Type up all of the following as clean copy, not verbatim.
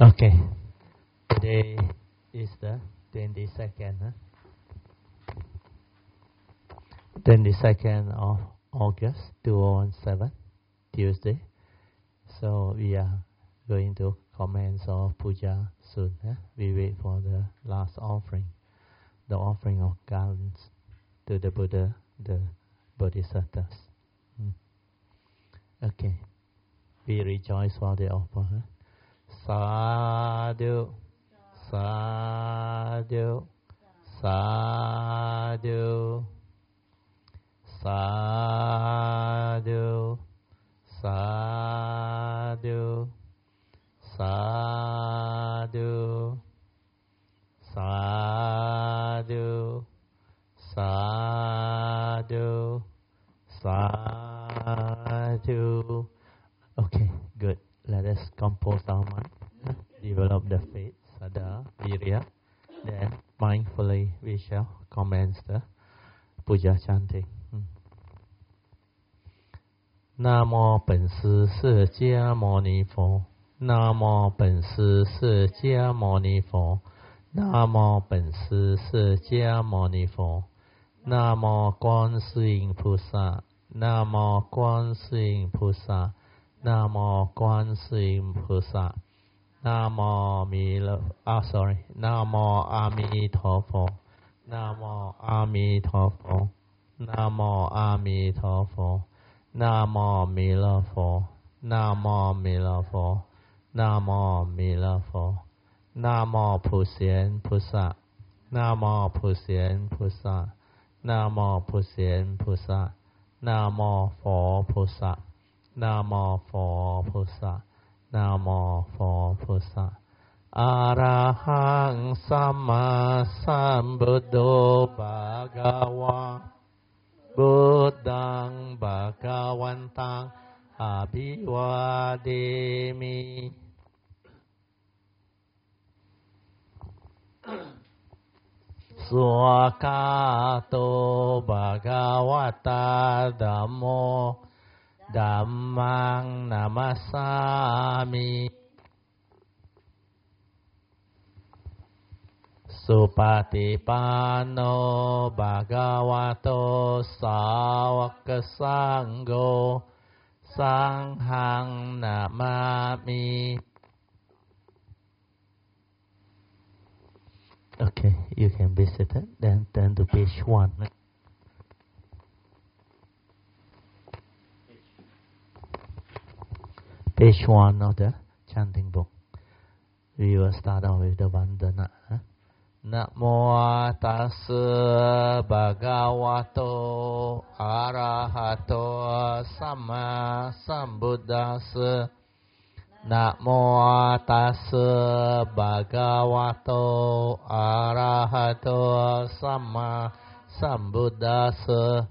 Okay. Today is the 22nd, 22nd of August 2017, Tuesday. So we are going to commence our puja soon. We wait for the last offering, the offering of garlands to the Buddha, the Bodhisattvas. Okay. We rejoice while they offer. Sadhu, sadhu, sadhu, sadhu, sadhu, sadhu, sadhu, sadhu, sadhu. Okay, good. Let us compose our mind, develop the faith, Sada, Virya. Then mindfully we shall commence the puja chanting. 南无本师释迦牟尼佛，南无本师释迦牟尼佛，南无本师释迦牟尼佛，南无观世音菩萨，南无观世音菩萨。南无观世音菩萨，南无南无阿弥陀佛，南无阿弥陀佛，南无阿弥陀佛，南无弥勒佛，南无弥勒佛，南无弥勒佛，南无普贤菩萨，南无普贤菩萨，南无普贤菩萨，南无佛菩萨。นะโม佛菩萨นะโม佛菩萨อะระหังสัมมาสัมพุทโธภะคะวะบุตตังภะคะวันตังอะภิวาเทมิสุขโตภะคะวะตาธัมโมธัมมังนามัสสามิสุปฏิปันโนภะคะวะโตสาวกสังโฆสังฆังนามามิ Okay, you can visit it. Then turn to page 1. Page 1 of the chanting book. We will start off with the Vandana. Namo tassa bhagavato arahato samma sambuddhassa. Namo tassa bhagavato arahato samma sambuddhassa.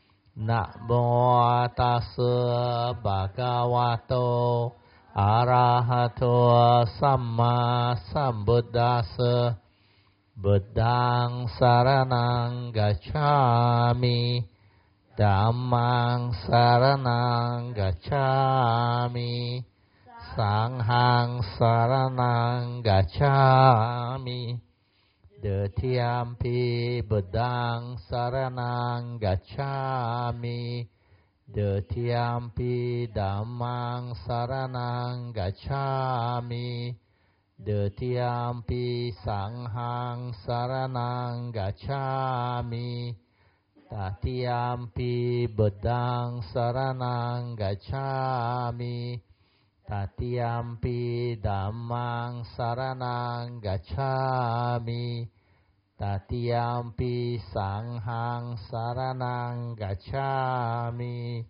Namo tassa bhagavato arahato samma sambuddhassa. Buddhaṃ saranang gacchāmi, Dhammāṃ saranang gacchāmi, Saṅghāṃ saranang gacchāmi. Dutiyampi Buddhaṃ saranang gacchāmi, Dutiyampi Dhammāṃ saranang gacchāmi, Dutiyampi Saṅghāṃ saranang gacchāmi, Tatiyampi Buddhaṃ saranang gacchāmi, Tatiyampi Dhammāṃ saranang gacchāmi, Tatiyampi Saṅghāṃ saranang gacchāmi.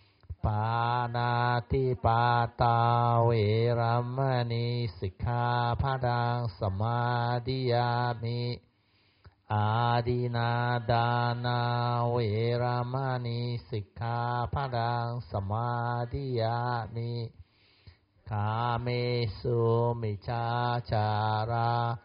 Panati pata veramani sikkhapadang samadhiyami. Adinadana veramani sikkhapadang samadhiyami. Kamesu miccācara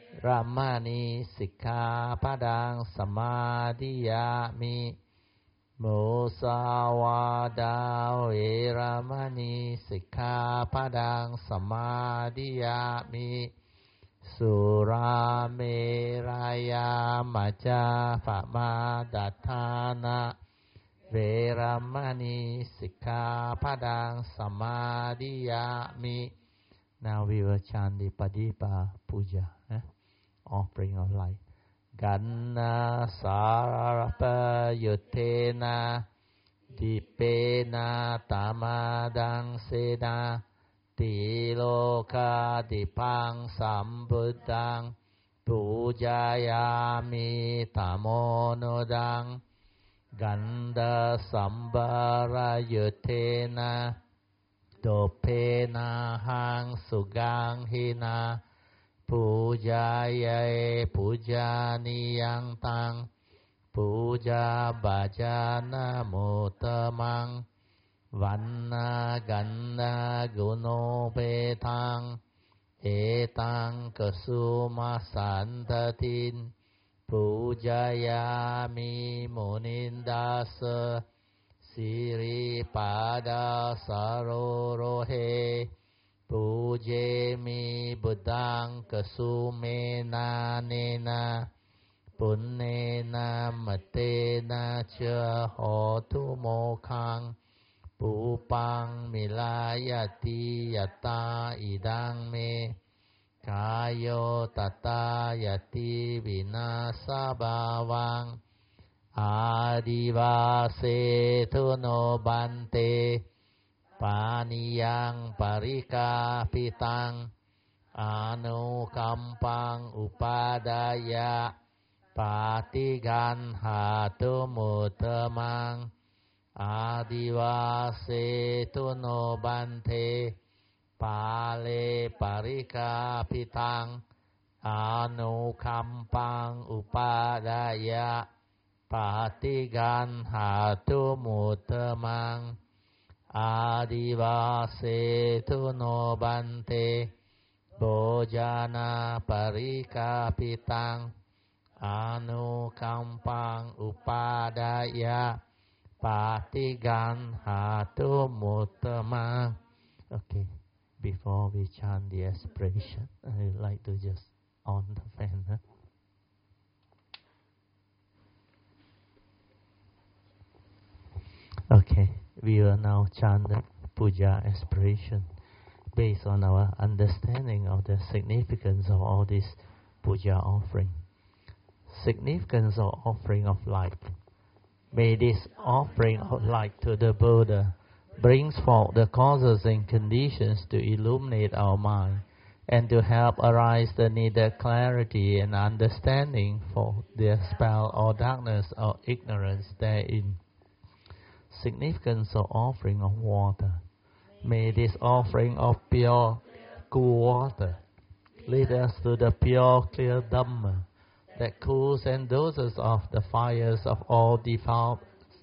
ramani sikkhapadang samadhiyami. มุสาวาทาเวรมณีสิกขาปะทังสมาธิยามิสุราเมรยามัจจาปมาดัฏฐานะเวรมณีสิกขาปะทังสมาธิยามิ Now we will chant the Padipa Puja, offering of light. Ganna sarapa yutena dipena tamadang seda tiloka dipang sambuddhang pujayami tamonodang ganda sambara yutena dopena hang sugang hina pujaye pujaniyang tang puja bhajana mutamang vanna ganna guno petang etang kasuma santatin pujayami munindasa Siri pada sarorohe pujemi buddhang kasumena nena punnena matena cha hotu mokhang pupang milayati yata idang me kayo tata yati vinasa bhavang Adivase tuno bante paniyang parikapitang anukampang upadaya patigan hatu mutamang Adivase tuno bante pale parikapitang anukampang upadaya Patigan hatu mutamang adivase tuno bante bojana parikapitang anukampang upadaya patigan hatu mutamang. Okay, before we chant the aspiration, I would like to just on the fan. Okay, we will now chant the puja aspiration based on our understanding of the significance of all this puja offering. Significance of offering of light. May this offering of light to the Buddha brings forth the causes and conditions to illuminate our mind and to help arise the needed clarity and understanding for the spell or darkness or ignorance therein. Significance of offering of water. May this offering of pure, cool water lead us to the pure, clear Dhamma that cools and doses off the fires of all defilements.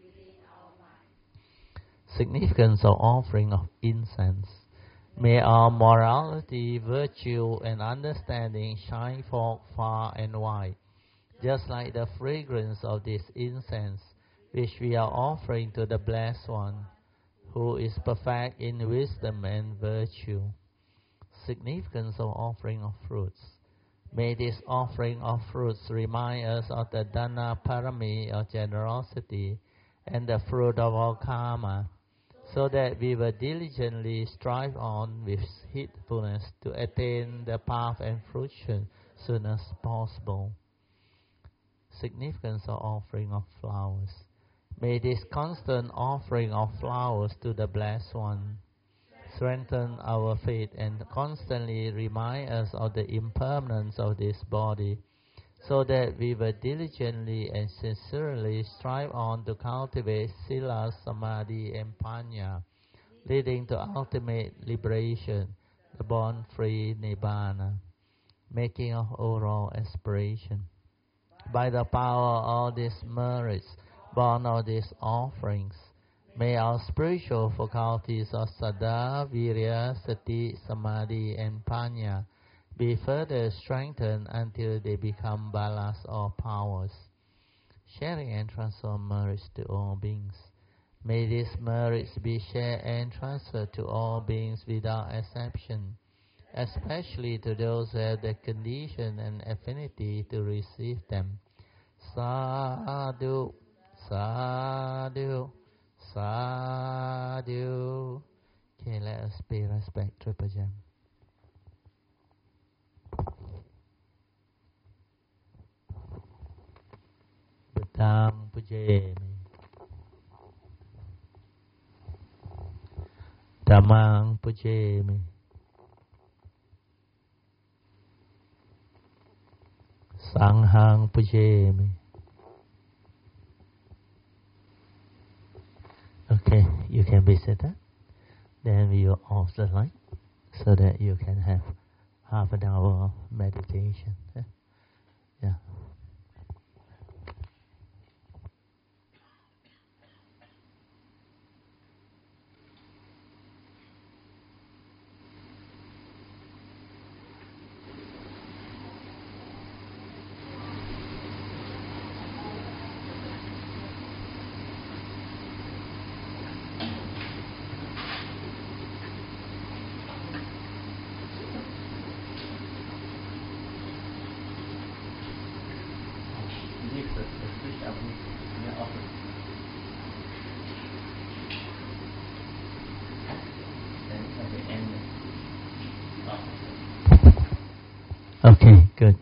Significance of offering of incense. May our morality, virtue, and understanding shine forth far and wide, just like the fragrance of this incense, which we are offering to the Blessed One, who is perfect in wisdom and virtue. Significance of offering of fruits. May this offering of fruits remind us of the Dana Parami of generosity and the fruit of our karma, so that we will diligently strive on with heedfulness to attain the path and fruition soon as possible. Significance of offering of flowers. May this constant offering of flowers to the Blessed One strengthen our faith and constantly remind us of the impermanence of this body, so that we will diligently and sincerely strive on to cultivate Sila, Samadhi, and Panya, leading to ultimate liberation, the born-free Nibbana, making of overall aspiration. By the power of all these merits, born of these offerings, may our spiritual faculties of Saddha, Virya, Sati, Samadhi, and Panya be further strengthened until they become balas or powers. sharing and transfer merits to all beings. May these merits be shared and transferred to all beings without exception, especially to those who have the condition and affinity to receive them. Sadhu, sadhu, sadhu. Okay, let us pay respect to Pajam. Buddhang pujayami, Dhammang pujayami, Sanghang pujayami. Okay, you can be seated. Then we will off the light so that you can have half an hour of meditation. Yeah. Okay, good.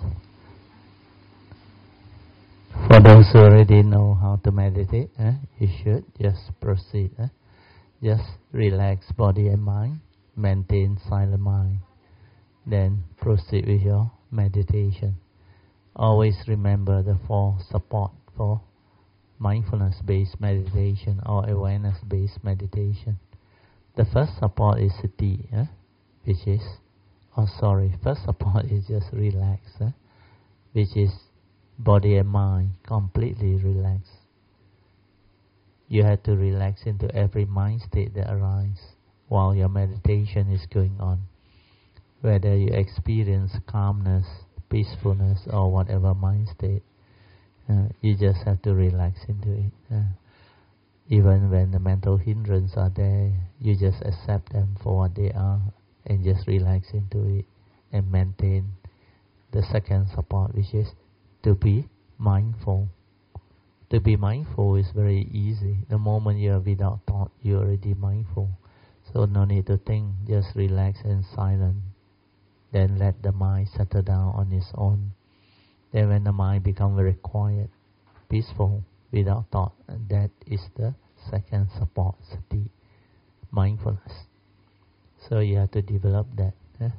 For those who already know how to meditate, you should just proceed. Just relax body and mind, maintain silent mind, then proceed with your meditation. Always remember the 4 support for mindfulness-based meditation or awareness-based meditation. The first support is sati, which is, first support is just relax, which is body and mind completely relaxed. You have to relax into every mind state that arises while your meditation is going on. Whether you experience calmness, peacefulness, or whatever mind state, you just have to relax into it. Even when the mental hindrances are there, you just accept them for what they are and just relax into it and maintain the second support, which is to be mindful. To be mindful is very easy. The moment you are without thought, you are already mindful. So no need to think, just relax and silent. Then let the mind settle down on its own. Then when the mind becomes very quiet, peaceful, without thought, and that is the second support, sati, mindfulness. So you have to develop that.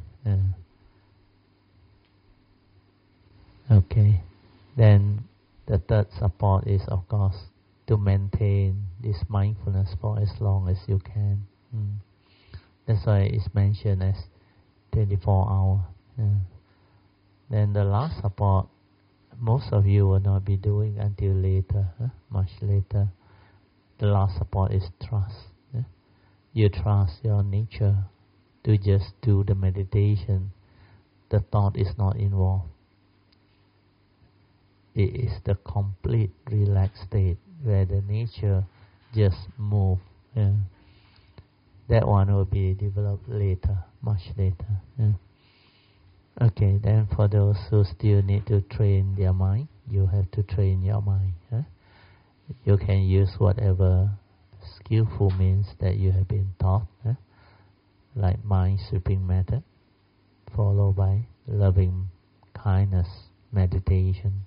Okay. Then the third support is, of course, to maintain this mindfulness for as long as you can. That's why it's mentioned as 24 hours. Then the last support, most of you will not be doing until later, much later. The last support is trust. You trust your nature to just do the meditation. The thought is not involved. It is the complete relaxed state where the nature just moves. That one will be developed later, much later. Okay, then for those who still need to train their mind, you have to train your mind. You can use whatever skillful means that you have been taught, like mind sweeping method, followed by loving kindness meditation.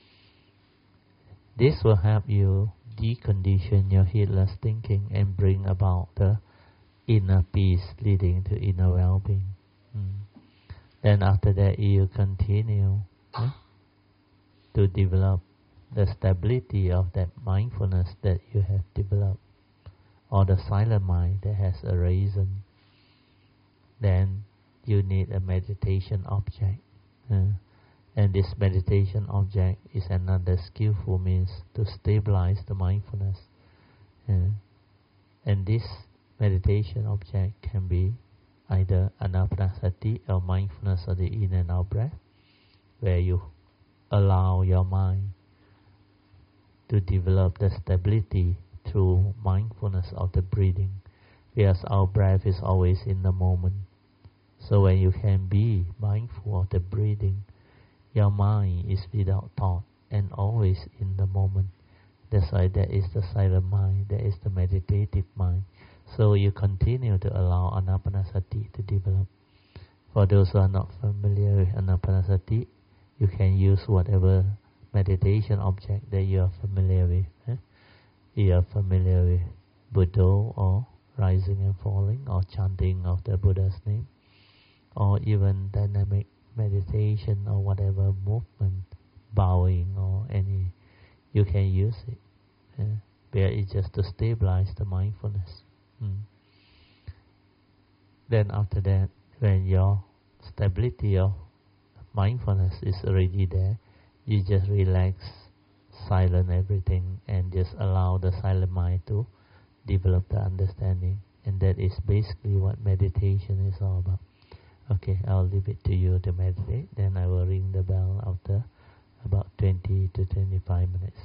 This will help you decondition your heedless thinking and bring about the inner peace leading to inner well-being. Then after that, you continue to develop the stability of that mindfulness that you have developed, or the silent mind that has arisen. Then you need a meditation object. And this meditation object is another skillful means to stabilize the mindfulness. And this meditation object can be either anapanasati or mindfulness of the in and out breath, where you allow your mind to develop the stability through mindfulness of the breathing, because our breath is always in the moment. So when you can be mindful of the breathing, your mind is without thought and always in the moment. That's why there is the silent mind, there is the meditative mind. So you continue to allow Anapanasati to develop. For those who are not familiar with Anapanasati, you can use whatever meditation object that you are familiar with. You are familiar with Buddha or rising and falling or chanting of the Buddha's name, or even dynamic meditation or whatever movement, bowing or any, you can use it. Where it's just to stabilize the mindfulness. Then after that, when your stability of mindfulness is already there, you just relax, silent everything, and just allow the silent mind to develop the understanding. And that is basically what meditation is all about. Okay, I'll leave it to you to meditate. Then I will ring the bell after about 20 to 25 minutes.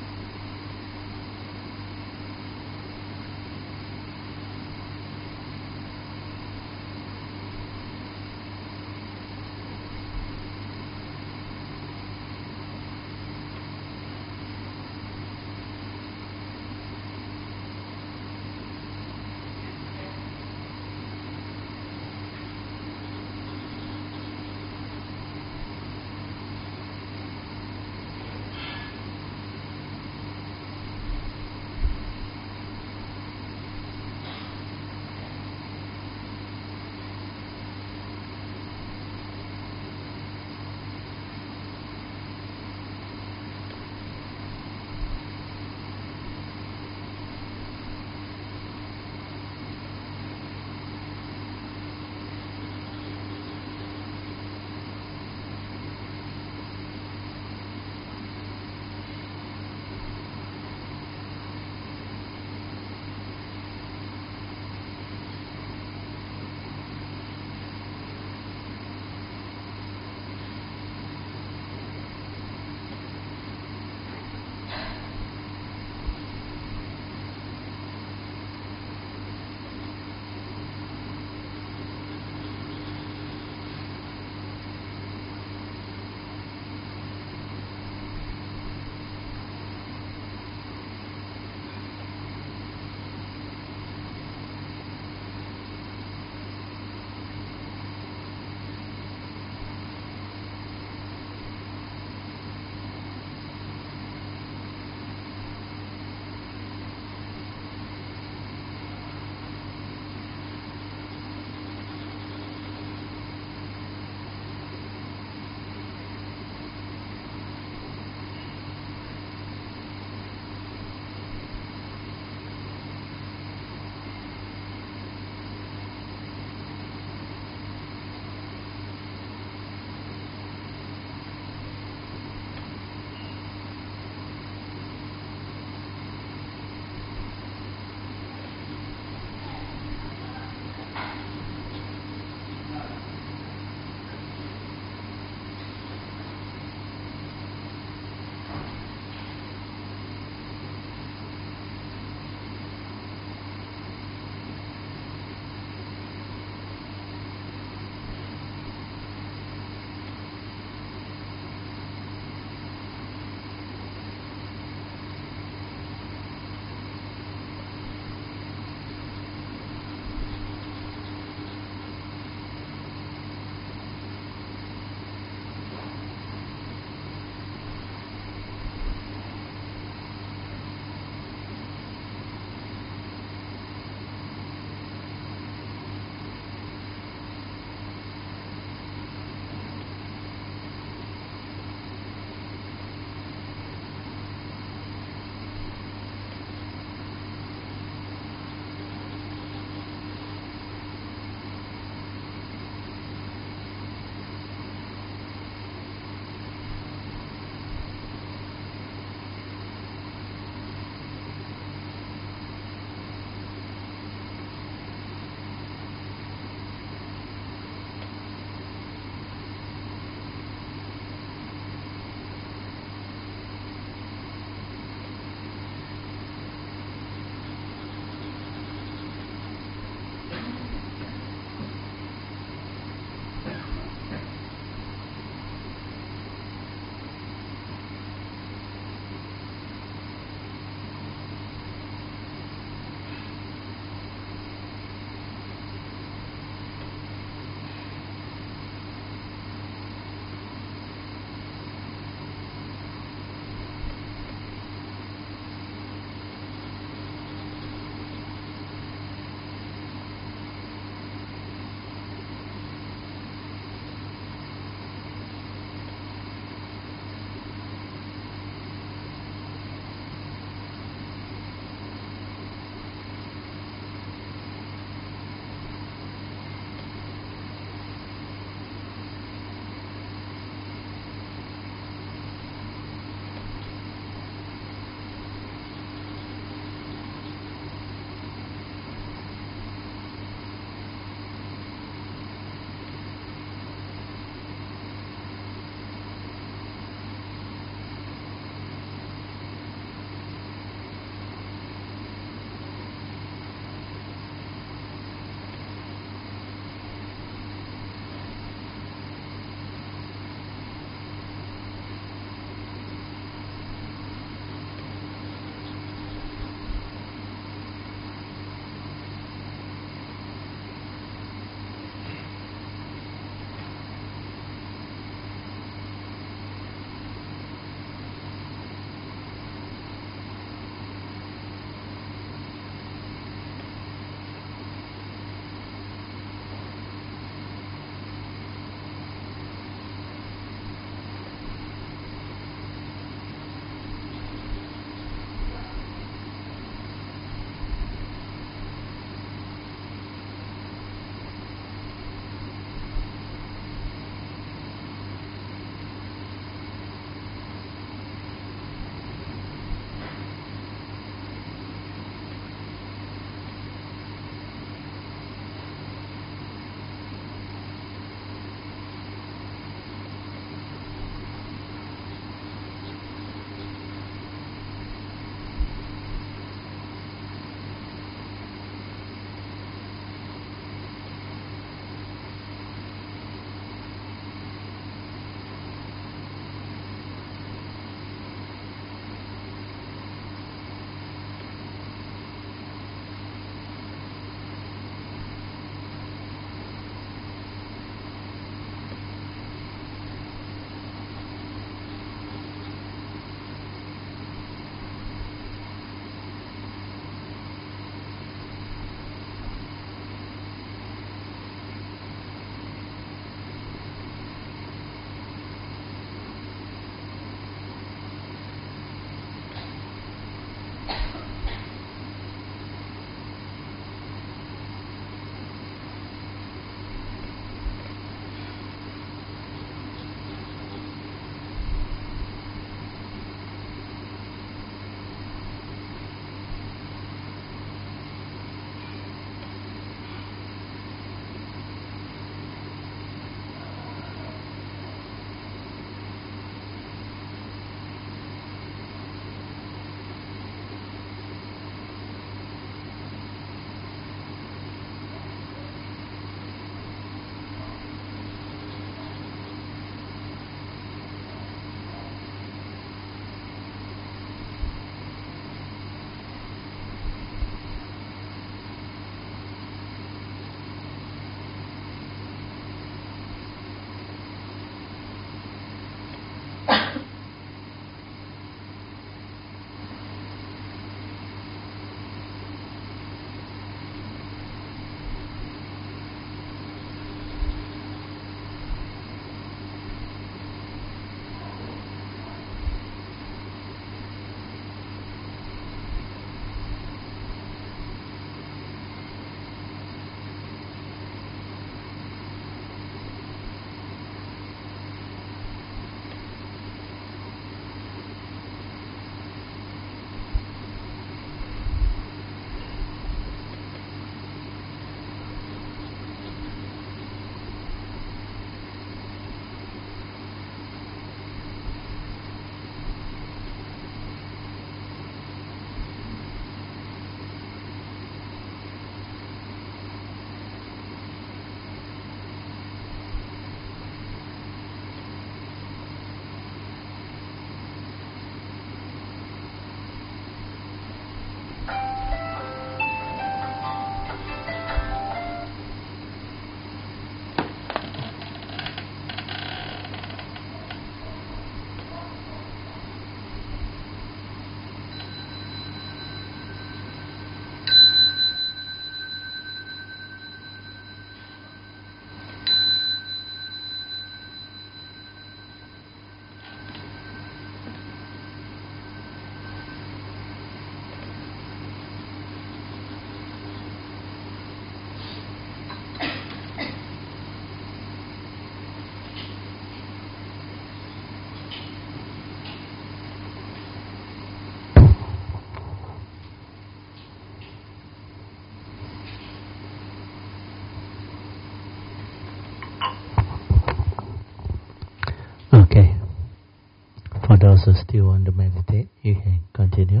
those who still want to meditate, you can continue.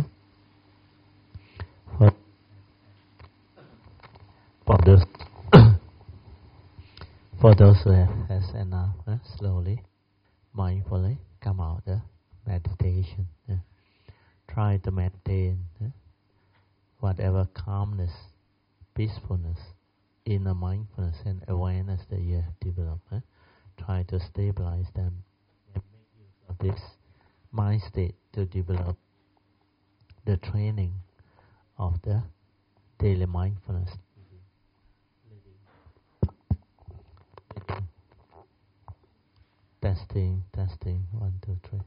For those for those who has enough, slowly, mindfully come out the meditation. Try to maintain whatever calmness, peacefulness, inner mindfulness and awareness that you have developed. Try to stabilize them and make use of this mind state to develop the training of the daily mindfulness. Testing, 1, 2, 3.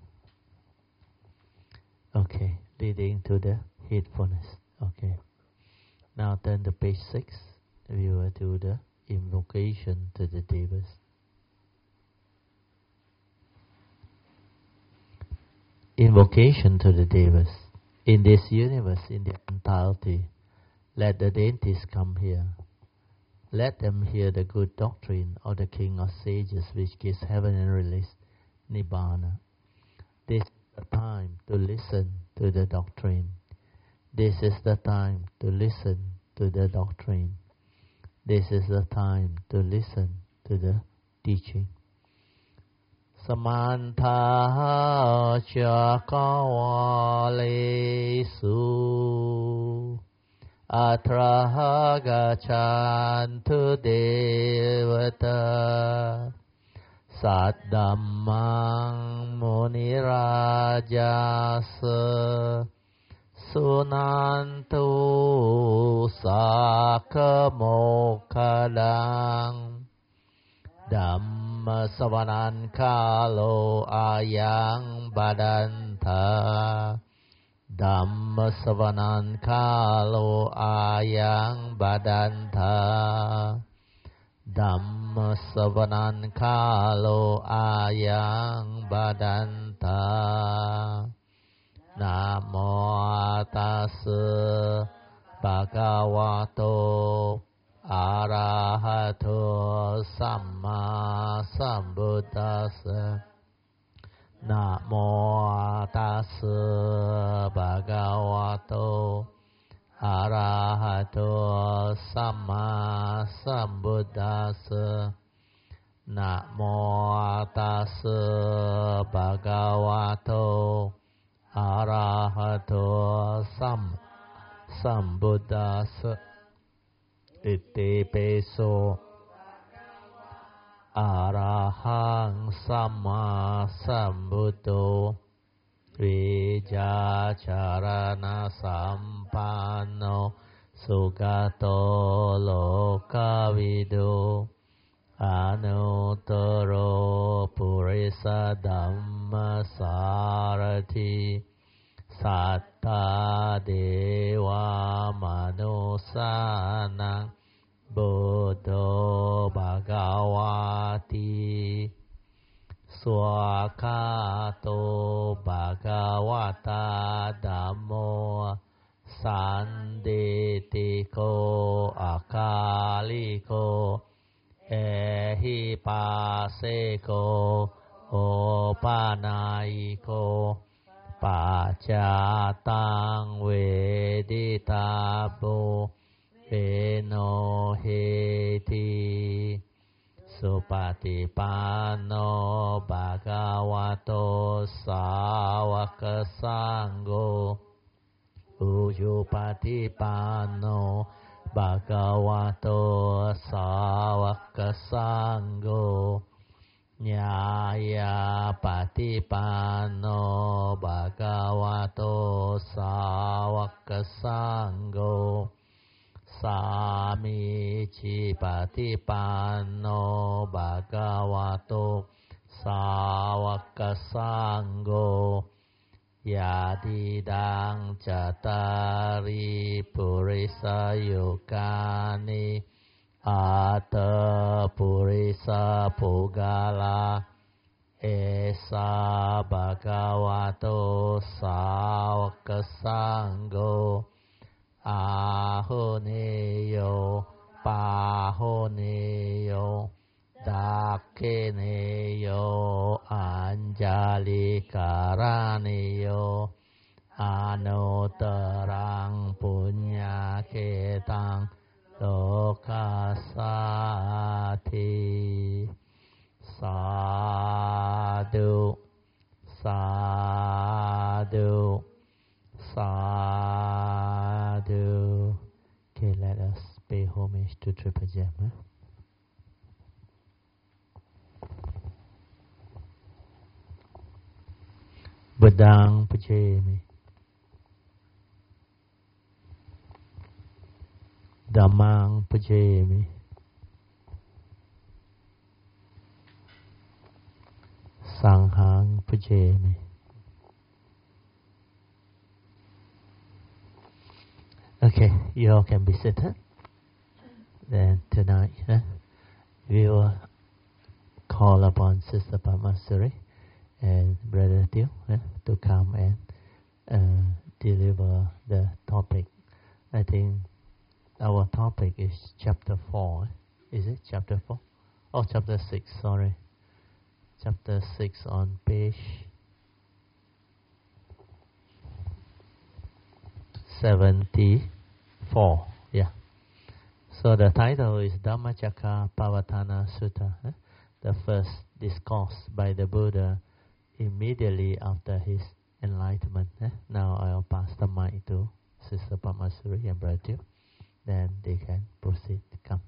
Okay, leading to the heedfulness. Okay. Now turn to page 6. We will do the invocation to the devas. Invocation to the devas. In this universe, in the entirety, let the deities come here. Let them hear the good doctrine of the King of Sages, which gives heaven and release, Nibbana. This is the time to listen to the doctrine. This is the time to listen to the doctrine. This is the time to listen to the teaching. Samantha Chakawalesu Atra Gachantu Devata Saddammang Munirajasa Sunantu Sakamokadang Dhamma Savanan Kalo Ayang Badanta Dhamma Savanan Kalo Ayang Badanta Dhamma Savanan Kalo Ayang Badanta Namo Tassa Bhagavato Arahato Samma Sambuddhassa Namo Tassa Bhagavato Arahato Samma Sambuddhassa Namo Tassa Bhagavato Arahato Sambuddhassa Iti peso Arahang Samma Sambuddho Vijacharana Sampanno Sugato Lokavido Anuttaro Purisa Dhamma Sarati Satta Deva Manusana Buddho Bhagavati Swakato Bhagavata Dhammo Sanditiko Akaliko Ehipaseko Opanaiko Pacatang Veditabo Eno heti Supatipano Bhagavato Sāvaka Sangho Ujupatipano Bhagavato Sāvaka Sangho Nyaya Patipano Bhagavato Sāvaka Sangho Samici Patipano Bhagavato Sāvaka Sangho Yadidang Cattari Purisa Yukani Ata Purisa Pugala Esa Bhagavato Sāvaka Sangho Ahoneyo Pahoneyo Dakineyo Anjali Karaniyo Anutarang Punya Ketang Lokasati Sadhu Sadhu Sadhu. Okay, let us pay homage to Triple Gem. Buddhang Pujami Dhammang Pujami Sanghang Pujami. Okay, you all can be seated. Then tonight, we will call upon Sister Pamasuri and Brother Teo to come and deliver the topic. I think our topic is chapter 4. Is it chapter 4? Oh, chapter 6, sorry. Chapter 6 on page 74. Yeah. So the title is Dhammacakka Pavatana Sutta, the first discourse by the Buddha immediately after his enlightenment. Now I'll pass the mic to Sister Pamasuri and Brother Teo. Then they can proceed. Come.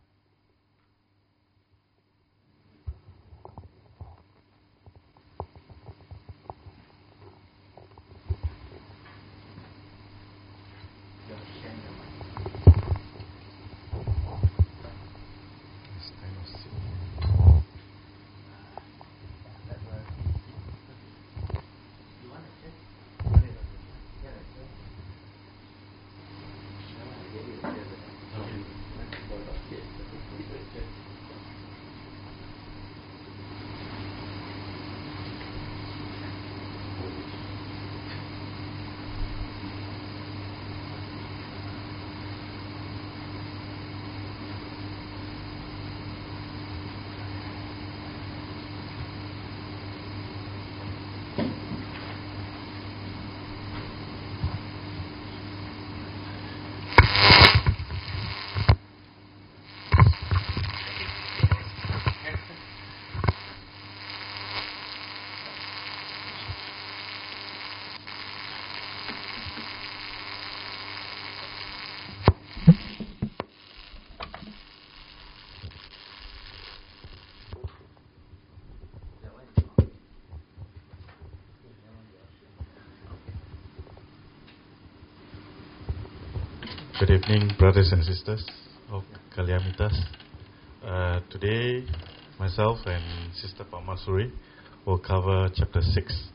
Good evening, brothers and sisters of Kalyamitas. Today, myself and Sister Pamasuri will cover chapter 6.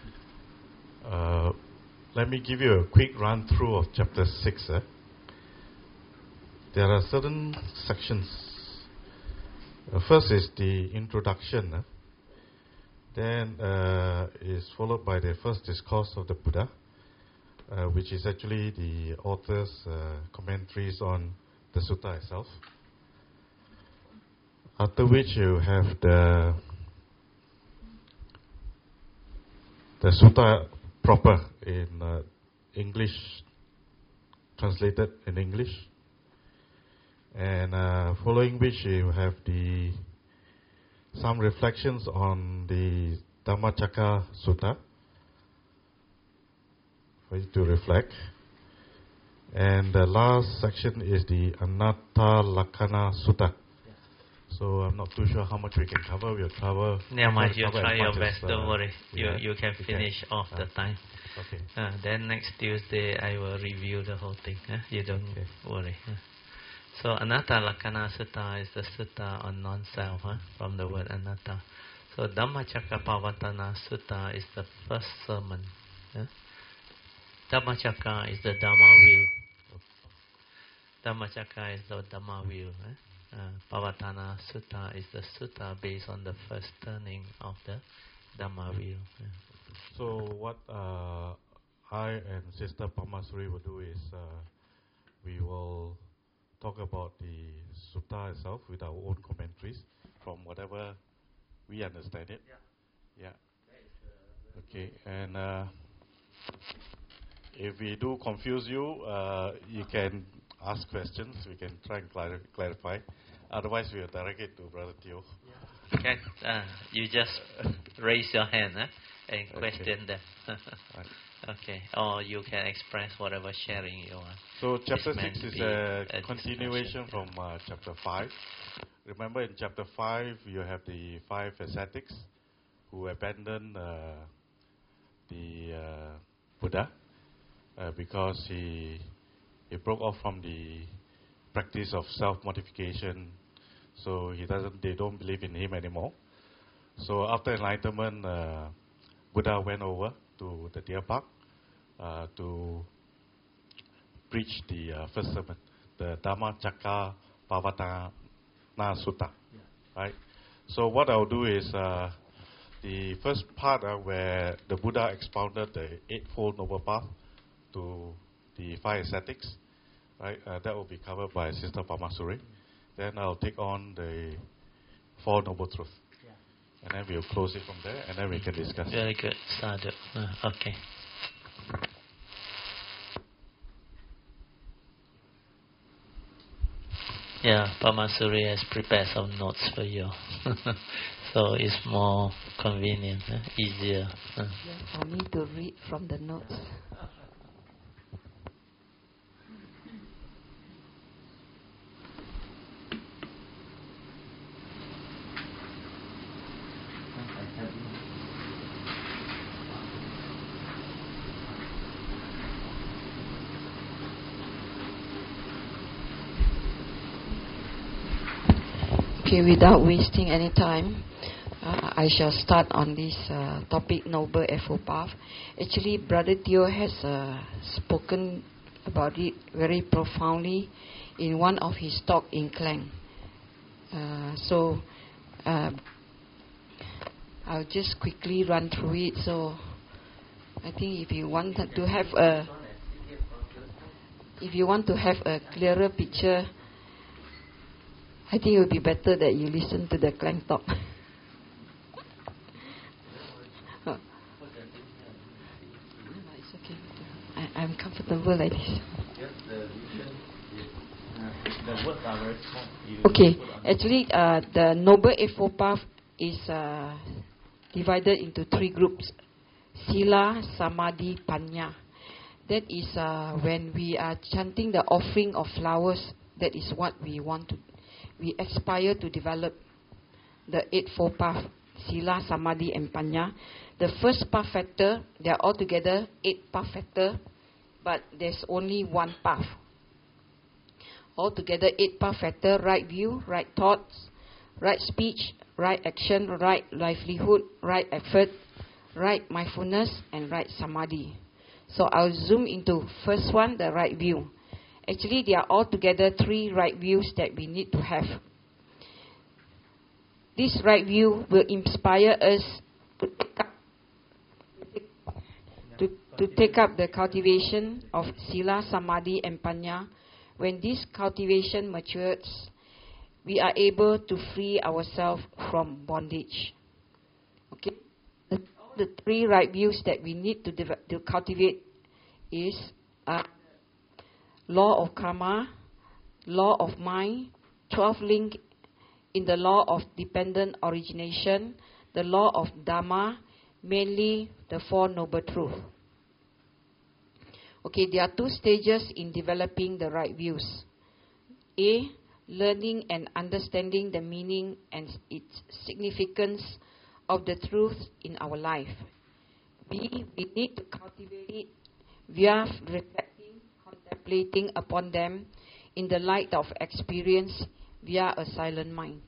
Let me give you a quick run through of chapter 6. There are certain sections. First is the introduction. Then is followed by the first discourse of the Buddha, which is actually the author's commentaries on the sutta itself. After which you have the sutta proper in English, translated in English, and following which you have some reflections on the Dhammacakka Sutta for you to reflect. And the last section is the Anatta Lakkhana Sutta. So I'm not too sure how much we can cover. We'll cover. Never mind, you try your best. Don't worry. You can finish off the time. Okay. Then next Tuesday I will review the whole thing. You don't worry. So Anatta Lakkhana Sutta is the sutta on non-self, from the word anatta. So Dhammacakka Pavatana Sutta is the first sermon. Dhammacakka is the Dhamma wheel. Dhammacakka is the Dhamma wheel. Pavatana Sutta is the sutta based on the first turning of the Dhamma wheel. So what I and Sister Pamasuri will do is we will talk about the sutta itself with our own commentaries, from whatever we understand it. Yeah. Okay, and if we do confuse you, you can ask questions. We can try and clarify. Otherwise, we'll direct it to Brother Teo. Okay, you just raise your hand and question them. Right. Okay, or you can express whatever sharing you want. So chapter 6 meant to is be a a continuation discussion, from chapter 5. Remember in chapter 5 you have the 5 ascetics who abandoned the Buddha because he broke off from the practice of self-modification, so they don't believe in him anymore. So after enlightenment, Buddha went over to the Deer Park to preach the first sermon, the Dhammacakkappavattana Sutta. Right? So what I'll do is the first part where the Buddha expounded the Eightfold Noble Path to the 5 ascetics, right? That will be covered by Sister Pamasuri. Then I'll take on the 4 Noble Truths. And then we'll close it from there, and then we can discuss. Very good. Sadhu. Okay. Yeah, Pamasuri has prepared some notes for you. So it's more convenient, easier. For me to read from the notes. Okay, without wasting any time, I shall start on this topic, Noble Eightfold Path. Actually, Brother Teo has spoken about it very profoundly in one of his talk in Klang. So I'll just quickly run through it. So I think if you want to have a clearer picture, I think it would be better that you listen to the Klang talk. It's okay. I'm comfortable like this. Okay, actually, the Noble Eightfold Path is divided into 3 groups: Sila, Samadhi, Panya. That is when we are chanting the offering of flowers. That is what we want to. We aspire to develop the Eightfold Path, Sila, Samadhi, and Panya. The first path factor, they are altogether 8 path factor, but there's only 1 path. Altogether 8 path factor: right view, right thoughts, right speech, right action, right livelihood, right effort, right mindfulness, and right samadhi. So I'll zoom into first one, the right view. Actually, there are altogether 3 right views that we need to have. This right view will inspire us to take up the cultivation of Sila, Samadhi, and Panya. When this cultivation matures, we are able to free ourselves from bondage. Okay, the 3 right views that we need to cultivate is law of karma, law of mind, 12 link in the law of dependent origination, the law of Dhamma, mainly the 4 Noble Truths. Okay, there are 2 stages in developing the right views. A, learning and understanding the meaning and its significance of the truth in our life. B, we need to cultivate it via reflecting, contemplating upon them in the light of experience via a silent mind.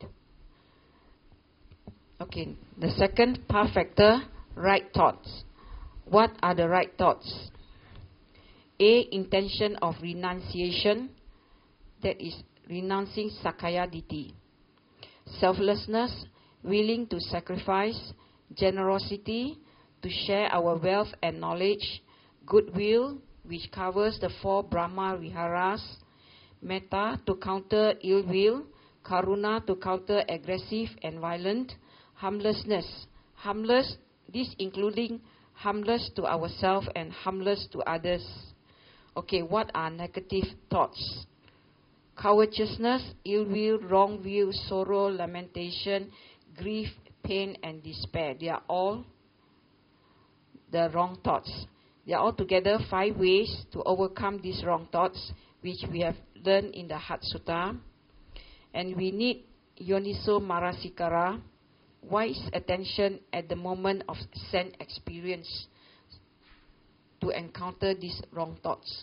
Okay, the second path factor, right thoughts. What are the right thoughts? A, intention of renunciation, that is renouncing Sakaya Ditti. Selflessness, willing to sacrifice, generosity, to share our wealth and knowledge, goodwill, which covers the 4 Brahma Viharas, metta, to counter ill will, Karuna to counter aggressive and violent. Harmlessness. Harmless, this including harmless to ourselves and harmless to others. Okay, what are negative thoughts? Covetousness, ill will, wrong view, sorrow, lamentation, grief, pain, and despair. They are all the wrong thoughts. They are altogether 5 ways to overcome these wrong thoughts, which we have learned in the Heart Sutta. And we need Yoniso Manasikara, wise attention at the moment of sense experience to encounter these wrong thoughts.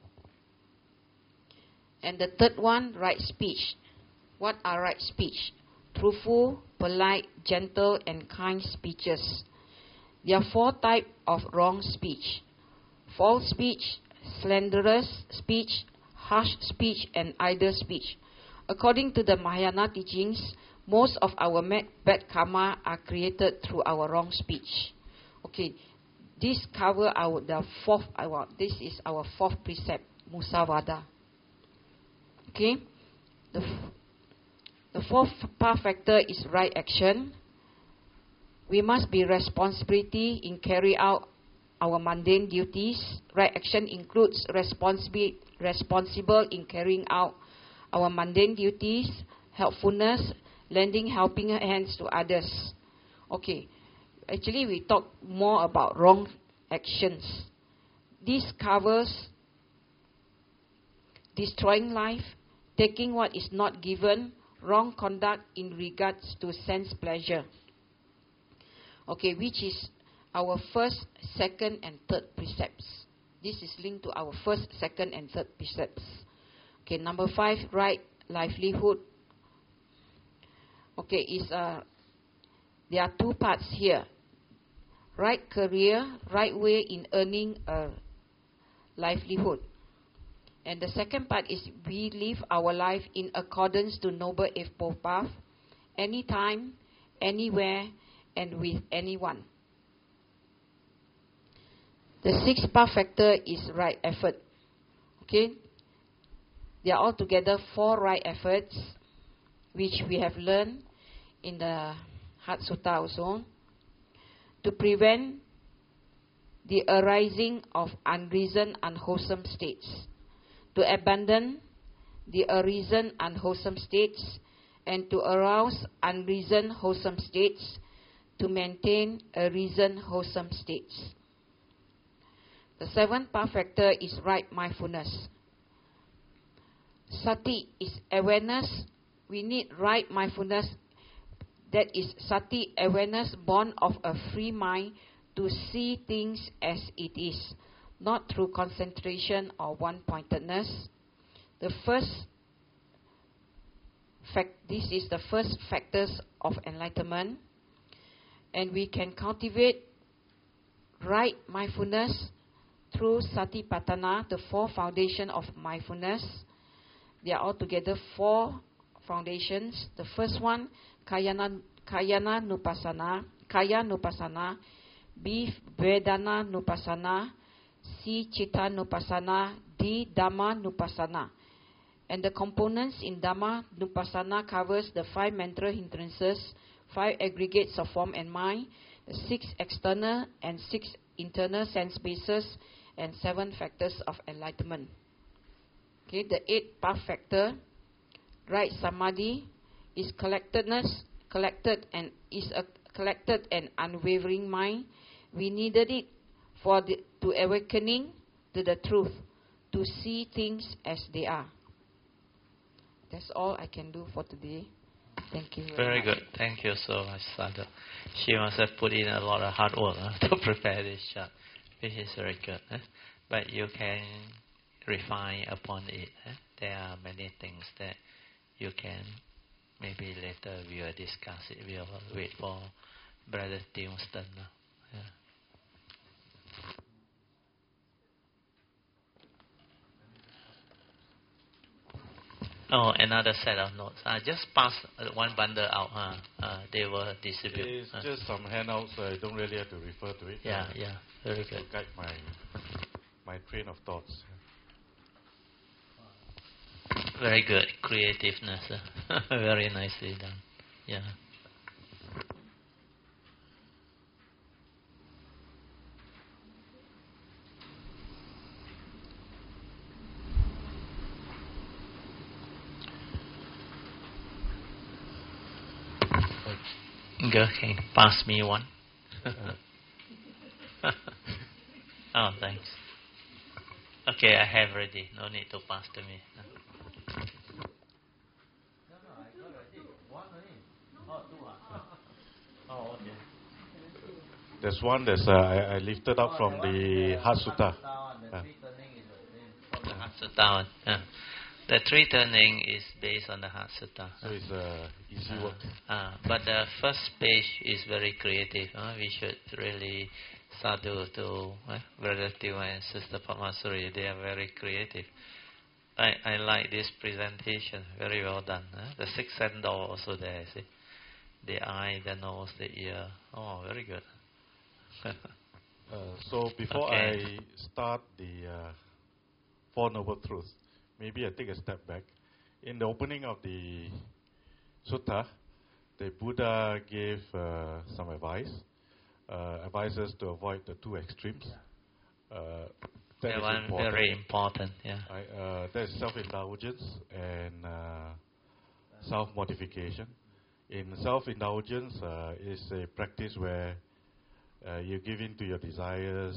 And the third one, right speech. What are right speech? Truthful, polite, gentle, and kind speeches. There are 4 types of wrong speech: false speech, slanderous speech, harsh speech, and idle speech. According to the Mahayana teachings, most of our bad karma are created through our wrong speech. Okay, this cover this is our 4th precept, Musavada. Okay, the 4th path factor is right action. We must be responsibility in carry out our mundane duties. Right action includes responsible in carrying out our mundane duties, helpfulness, lending helping hands to others. Okay, actually we talk more about wrong actions. This covers destroying life, taking what is not given, wrong conduct in regards to sense pleasure. Okay, which is our 1st, 2nd, and 3rd precepts. This is linked to our 1st, 2nd, and 3rd precepts. Okay, number 5, right livelihood. Okay, there are 2 parts here. Right career, right way in earning a livelihood. And the second part is we live our life in accordance to Noble Eightfold Path, anytime, anywhere, and with anyone. The 6th path factor is right effort. Okay, they are altogether 4 right efforts, which we have learned in the Heart Sutta also, to prevent the arising of unreasoned, unwholesome states, to abandon the arisen, unwholesome states, and to arouse unreasoned, wholesome states, to maintain arisen, wholesome states. The 7th path factor is right mindfulness. Sati is awareness. We need right mindfulness. That is sati, awareness born of a free mind to see things as it is, not through concentration or one-pointedness. This is the first factors of enlightenment, and we can cultivate right mindfulness through Satipatthana, the 4 foundations of mindfulness. There are altogether 4 foundations. The first one, Kaya Nupassana, B, Vedana Nupassana, C, Chitta Nupassana, D, Dhamma Nupassana. And the components in Dhamma Nupassana covers the 5 mental hindrances, 5 aggregates of form and mind, the 6 external and 6 internal sense bases, and 7 factors of enlightenment. Okay, the 8th path factor, right samadhi, is collected and unwavering mind. We needed it to awakening to the truth, to see things as they are. That's all I can do for today. Thank you very much. Good. Thank you so much, Sadhu. She must have put in a lot of hard work to prepare this shot, which is very good. But you can refine upon it. There are many things that you can, maybe later we will discuss it. We will wait for Brother Timston. Oh, another set of notes. Just pass one bundle out. They will distribute. It's just some handouts. I don't really have to refer to it. Yeah, very good. To guide my train of thoughts. Very good. Creativeness. Very nicely done. Yeah. Go, can you pass me one? Oh, thanks. Okay, I have ready. No need to pass to me. Oh, okay. There's one that I lifted up from the Heart Sutta. The Heart Sutta one. The three turning is based on the Heart Sutta. So it's easy work. But the first page is very creative. We should really sadhu to Brother Tiwa and Sister Padmasuri. They are very creative. I like this presentation. Very well done. The sixth sense door also there. See? The eye, the nose, the ear. Oh, very good. So before I start the Four Noble Truths, maybe I take a step back. In the opening of the sutta, the Buddha gave some advices to avoid the two extremes. That is one important. very important. Yeah. That is self-indulgence and self-mortification. In self-indulgence, is a practice where you give in to your desires,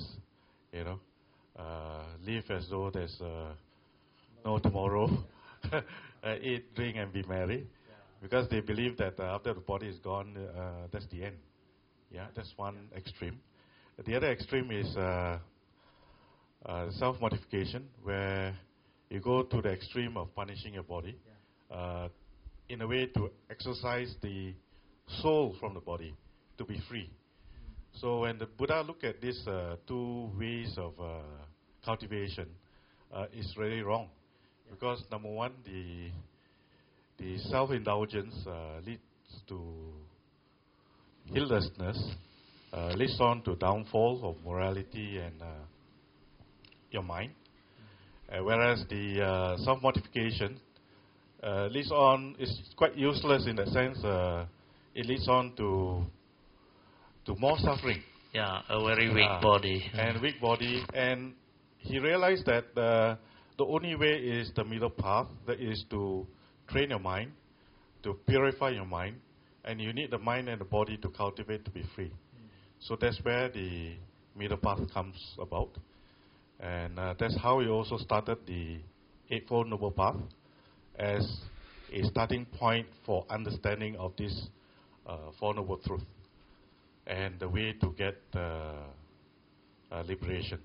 live as though there's no tomorrow, eat, drink, and be merry, because they believe that after the body is gone, that's the end. Yeah, that's one extreme. The other extreme is self-mortification, where you go to the extreme of punishing your body in a way to exorcise the soul from the body, to be free. So when the Buddha looked at these two ways of cultivation, it's really wrong. Because number one, the self-indulgence leads to heedlessness, leads on to downfall of morality and your mind. Whereas the self-mortification leads on, is quite useless in the sense it leads on to more suffering. Yeah, a very weak body. And weak body. And he realized that the only way is the middle path, that is to train your mind, to purify your mind, and you need the mind and the body to cultivate to be free. So that's where the middle path comes about. And that's how he also started the Eightfold Noble Path as a starting point for understanding of this Four Noble Truths and the way to get liberation.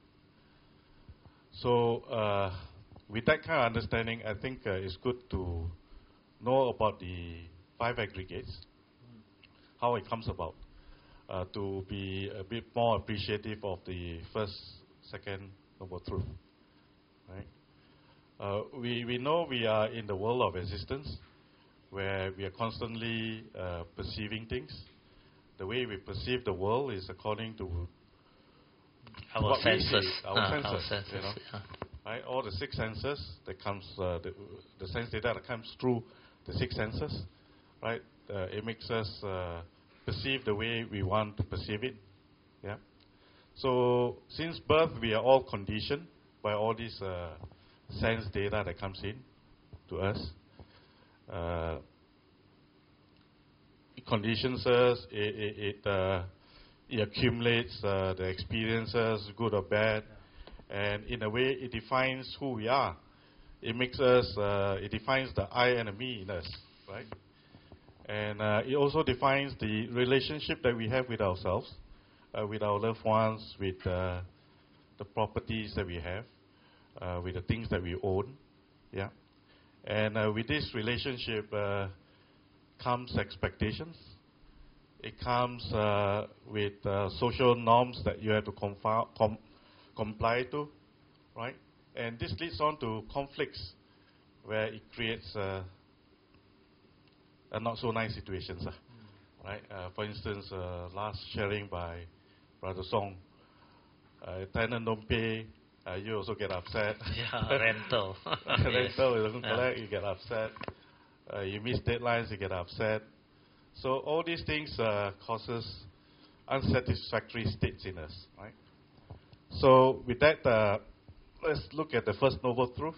So with that kind of understanding, I think it's good to know about the five aggregates, how it comes about, to be a bit more appreciative of the first, second Noble Truth. Right? We know we are in the world of existence, where we are constantly perceiving things. The way we perceive the world is according to our senses. Our senses. Right? All the six senses that comes, the sense data that comes through the six senses, right? It makes us perceive the way we want to perceive it. Yeah. So since birth, we are all conditioned by all these sense data that comes in to us. It conditions us. It accumulates the experiences, good or bad. And in a way, it defines who we are. It makes us, it defines the I and the me in us, right? And it also defines the relationship that we have with ourselves, with our loved ones, with the properties that we have, with the things that we own, yeah. And with this relationship comes expectations. It comes with social norms that you have to comply to, right? And this leads on to conflicts where it creates a not so nice situations, right? For instance, last sharing by Brother Song, tenant don't pay, you also get upset. Yeah, rental. Rental, you don't collect, you get upset. You miss deadlines, you get upset. So all these things causes unsatisfactory states in us, right? So with that, let's look at the first noble truth.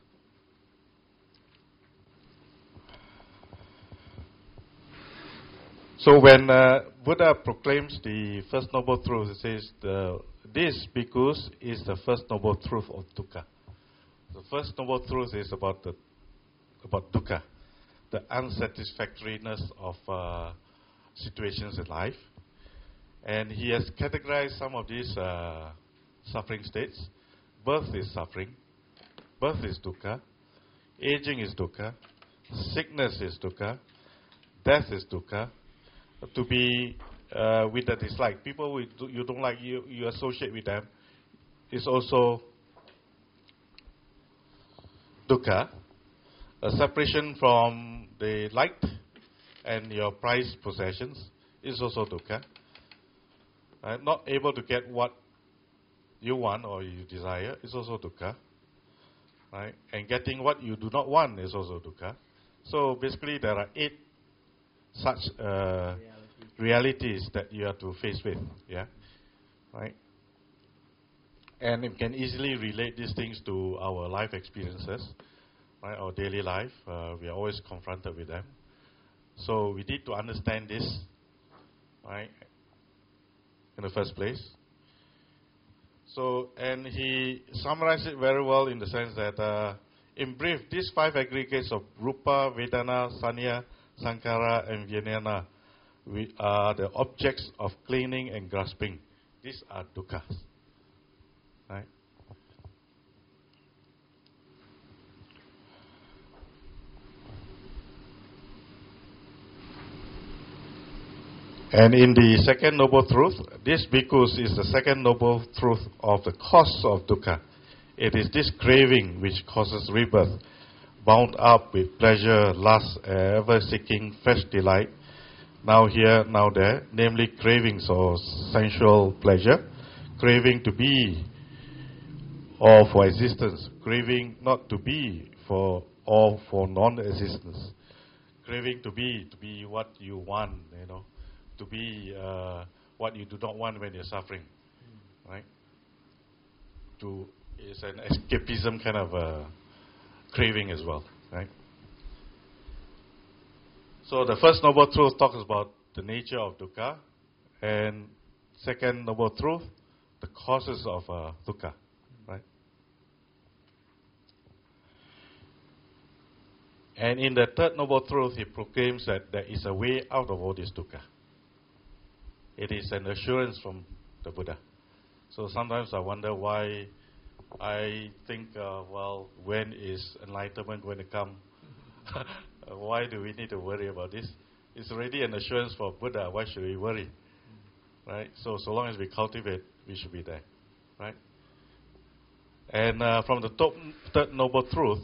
So when Buddha proclaims the first noble truth, it says, this bhikkhus is the first noble truth of dukkha. The first noble truth is about dukkha, the unsatisfactoriness of situations in life. And he has categorized some of these suffering states. Birth is suffering. Birth is dukkha. Aging is dukkha. Sickness is dukkha. Death is dukkha. To be with the dislike, people you don't like, you associate with them, is also dukkha. A separation from the light and your prized possessions is also dukkha. Not able to get what you want or you desire is also dukkha. Right? And getting what you do not want is also dukkha. So basically there are 8 such realities that you have to face with. Yeah? Right? And you can easily relate these things to our life experiences, right? Our daily life. We are always confronted with them. So we need to understand this, right, in the first place. So, and he summarized it very well in the sense that, in brief, these 5 aggregates of Rupa, Vedana, Sanya, Sankhara, and Vijnana are the objects of clinging and grasping. These are dukkhas. Right? And in the second noble truth, this bhikkhus is the second noble truth of the cause of dukkha. It is this craving which causes rebirth, bound up with pleasure, lust, ever seeking fresh delight, now here, now there, namely cravings or sensual pleasure, craving to be or for existence, craving not to be for or for non-existence, craving to be what you want, you know, to be what you do not want when you're suffering, right? It's an escapism kind of craving as well, right? So the first noble truth talks about the nature of dukkha, and second noble truth, the causes of dukkha, right? And in the third noble truth, he proclaims that there is a way out of all this dukkha. It is an assurance from the Buddha. So sometimes I wonder why I think, well, when is enlightenment going to come? Why do we need to worry about this? It's already an assurance for Buddha. Why should we worry? Right? So long as we cultivate, we should be there. Right? And from the third noble truth,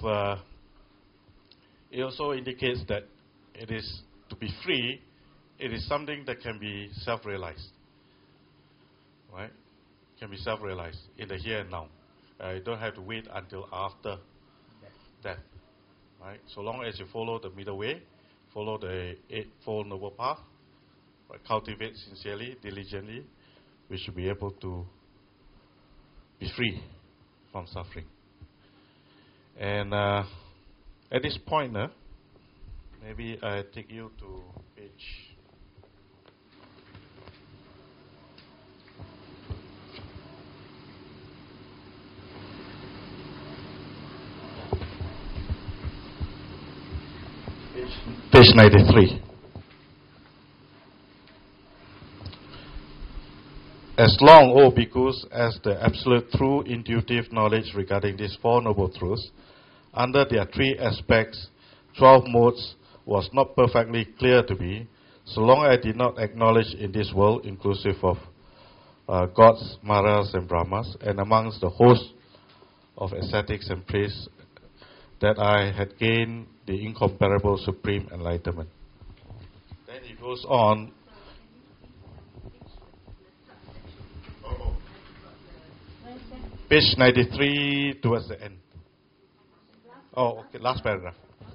it also indicates that it is to be free. It is something that can be self-realized, right? Can be self-realized in the here and now. You don't have to wait until after death, right? So long as you follow the middle way, follow the Eightfold Noble Path, right? Cultivate sincerely, diligently, we should be able to be free from suffering. And at this point, maybe I take you to page 93. As long, O bhikkhus, as the absolute true intuitive knowledge regarding these 4 noble truths, under their 3 aspects, 12 modes, was not perfectly clear to me, so long I did not acknowledge in this world, inclusive of gods, maras, and brahmas, and amongst the host of ascetics and priests, that I had gained the incomparable supreme enlightenment. Then he goes on. Page 93 towards the end. Oh, okay, last paragraph.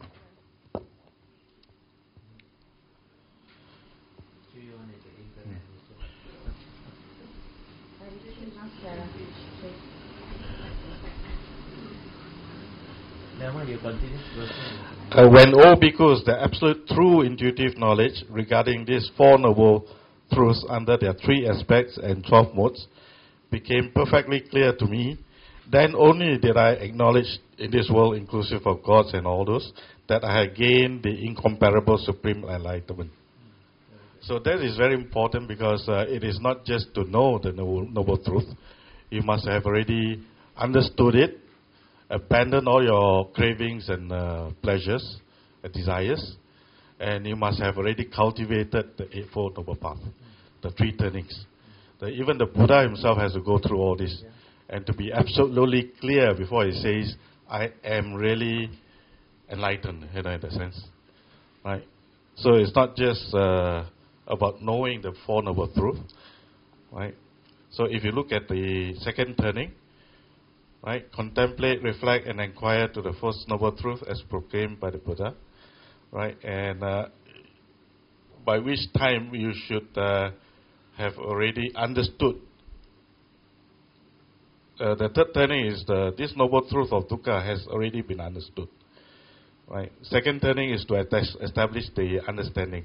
When all bhikkhus, the absolute true intuitive knowledge regarding these four noble truths under their three aspects and 12 modes became perfectly clear to me, then only did I acknowledge in this world, inclusive of gods and all those, that I had gained the incomparable supreme enlightenment. So that is very important, because it is not just to know the noble truth. You must have already understood it, abandon all your cravings and pleasures, desires, and you must have already cultivated the Eightfold Noble Path, the three turnings. Even the Buddha himself has to go through all this, and to be absolutely clear before he says, I am really enlightened, in that sense. Right? So it's not just about knowing the Four Noble Truths. Right? So if you look at the second turning, right, contemplate, reflect, and inquire to the First Noble Truth as proclaimed by the Buddha. Right? And by which time you should have already understood. The third turning is this noble truth of dukkha has already been understood. Right. Second turning is to establish the understanding.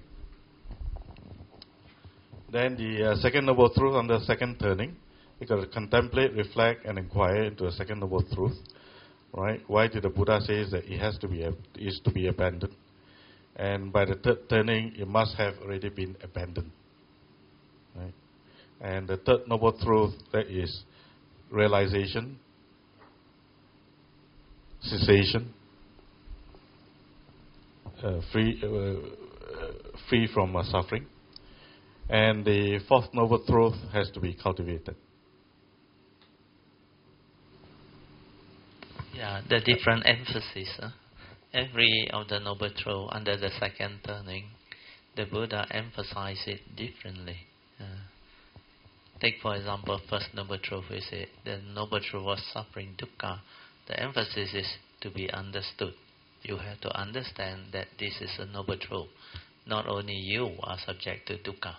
Then the second noble truth under second turning, you got to contemplate, reflect, and inquire into the second noble truth. Right. Why did the Buddha say that it is to be abandoned? And by the third turning, it must have already been abandoned. Right. And the third noble truth, that is realization, cessation, free from suffering. And the fourth noble truth has to be cultivated. Yeah, the different emphasis. Every of the noble truth under the second turning, the Buddha emphasized it differently. Take, for example, first noble truth, we say the noble truth was suffering, dukkha. The emphasis is to be understood. You have to understand that this is a noble truth. Not only you are subject to dukkha.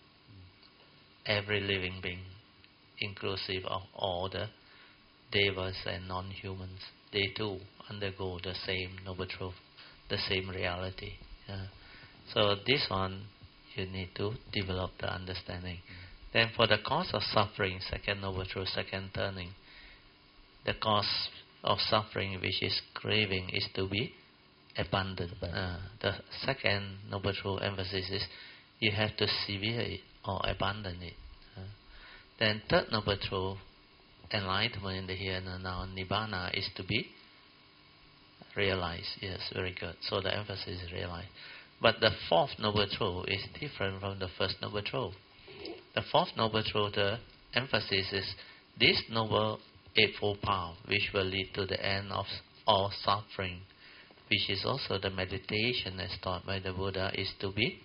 Every living being, inclusive of all the devas and non-humans, they too undergo the same noble truth, the same reality. So this one, you need to develop the understanding. Then for the cause of suffering, second noble truth, second turning, the cause of suffering, which is craving, is to be abandoned. The second noble truth emphasis is you have to sever it or abandon it. Then third noble truth, enlightenment in the here and now, nibbana, is to be realized. Yes, very good. So the emphasis is realized. But the fourth noble truth is different from the first noble truth. The fourth noble truth, the emphasis is this noble eightfold path, which will lead to the end of all suffering, which is also the meditation as taught by the Buddha, is to be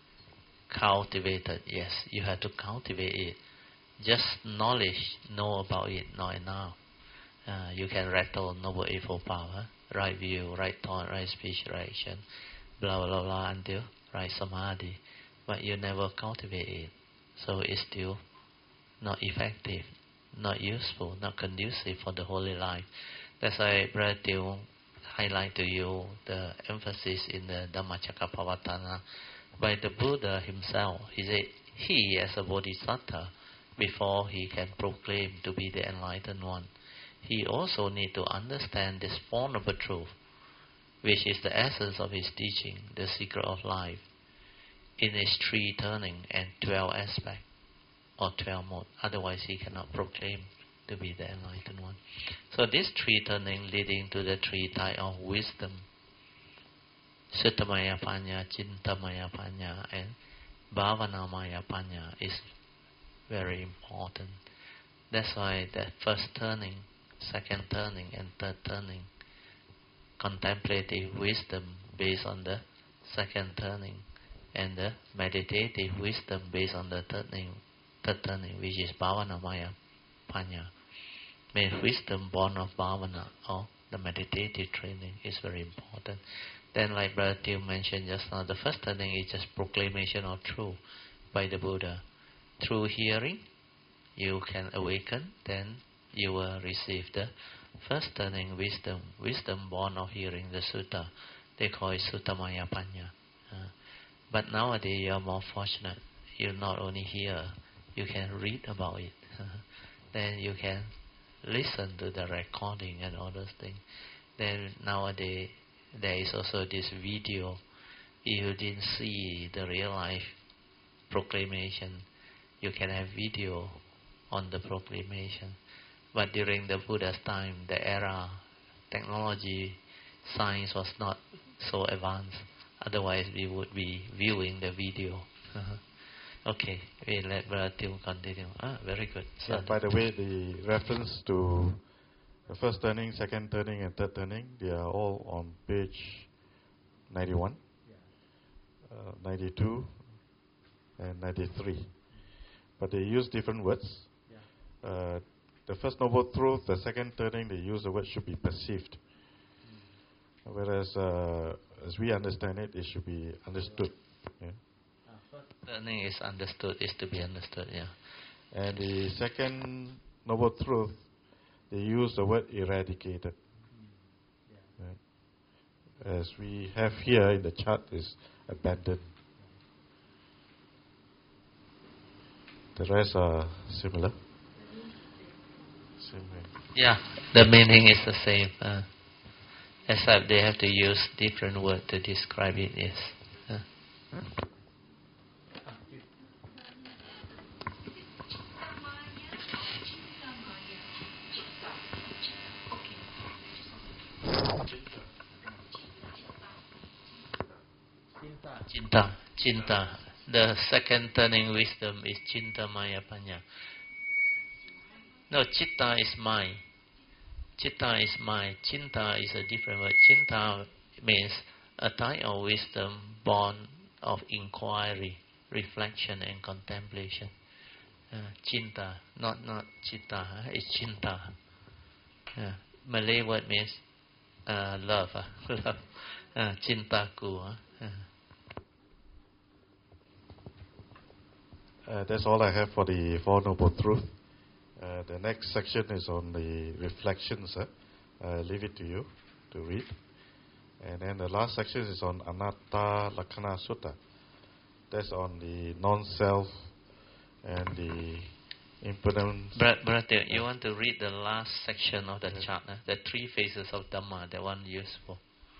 cultivated. Yes, you have to cultivate it. Just knowledge, know about it, not enough. You can rattle noble eightfold path, right view, right thought, right speech, right action, blah blah blah, until right samadhi, but you never cultivate it. So it's still not effective, not useful, not conducive for the holy life. That's why Brother Teoh highlight to you the emphasis in the Dhammacakkappavattana by the Buddha himself. He said, he as a bodhisattva, before he can proclaim to be the enlightened one, he also need to understand this Four Noble Truth, which is the essence of his teaching, the secret of life, in its three turning and 12 aspects, or 12 modes. Otherwise he cannot proclaim to be the enlightened one. So this three turning leading to the three type of wisdom, Suttamaya Panya, Chintamaya Panya, and Bhavanamaya Panya, is very important. That's why the first turning, second turning, and third turning, contemplative wisdom based on the second turning, and the meditative wisdom based on the third turning, which is Bhavanamaya Panya. means wisdom born of bhavana, or the meditative training is very important. Then, like Brother Tew mentioned just now, the first turning is just proclamation of truth by the Buddha. Through hearing, you can awaken, then you will receive the first turning wisdom, wisdom born of hearing, the sutta. They call it Suttamaya Panya. But nowadays you are more fortunate. You not only hear, you can read about it. Then you can listen to the recording and all those things. Then nowadays there is also this video. If you didn't see the real life proclamation, you can have video on the proclamation. But during the Buddha's time, the era, technology, science was not so advanced. Otherwise, we would be viewing the video. Okay, we let Brother Tew continue. Very good. Yeah, by the way, the reference to the first turning, second turning, and third turning, they are all on page 91, 92, and 93. But they use different words. The first noble truth, the second turning, they use the word should be perceived. Whereas, as we understand it, it should be understood. Yeah. First turning is understood, is to be understood, yeah. And the second noble truth, they use the word eradicated. Right. As we have here in the chart, is abandoned. The rest are similar. Yeah, the meaning is the same. Except they have to use different words to describe it, yes. Cinta. The second turning wisdom is Cinta Maya Panya. No, Citta is mind. Citta is mind. Cinta is a different word. Cinta means a type of wisdom born of inquiry, reflection, and contemplation. Cinta, not citta. It's cinta. Malay word means love. Love. Cintaku. That's all I have for the Four Noble Truths. The next section is on the reflections. I leave it to you to read. And then the last section is on Anatta Lakkhana Sutta. That's on the non-self and the impermanence. Brother, you want to read the last section of the chart, the three phases of Dhamma, the one useful.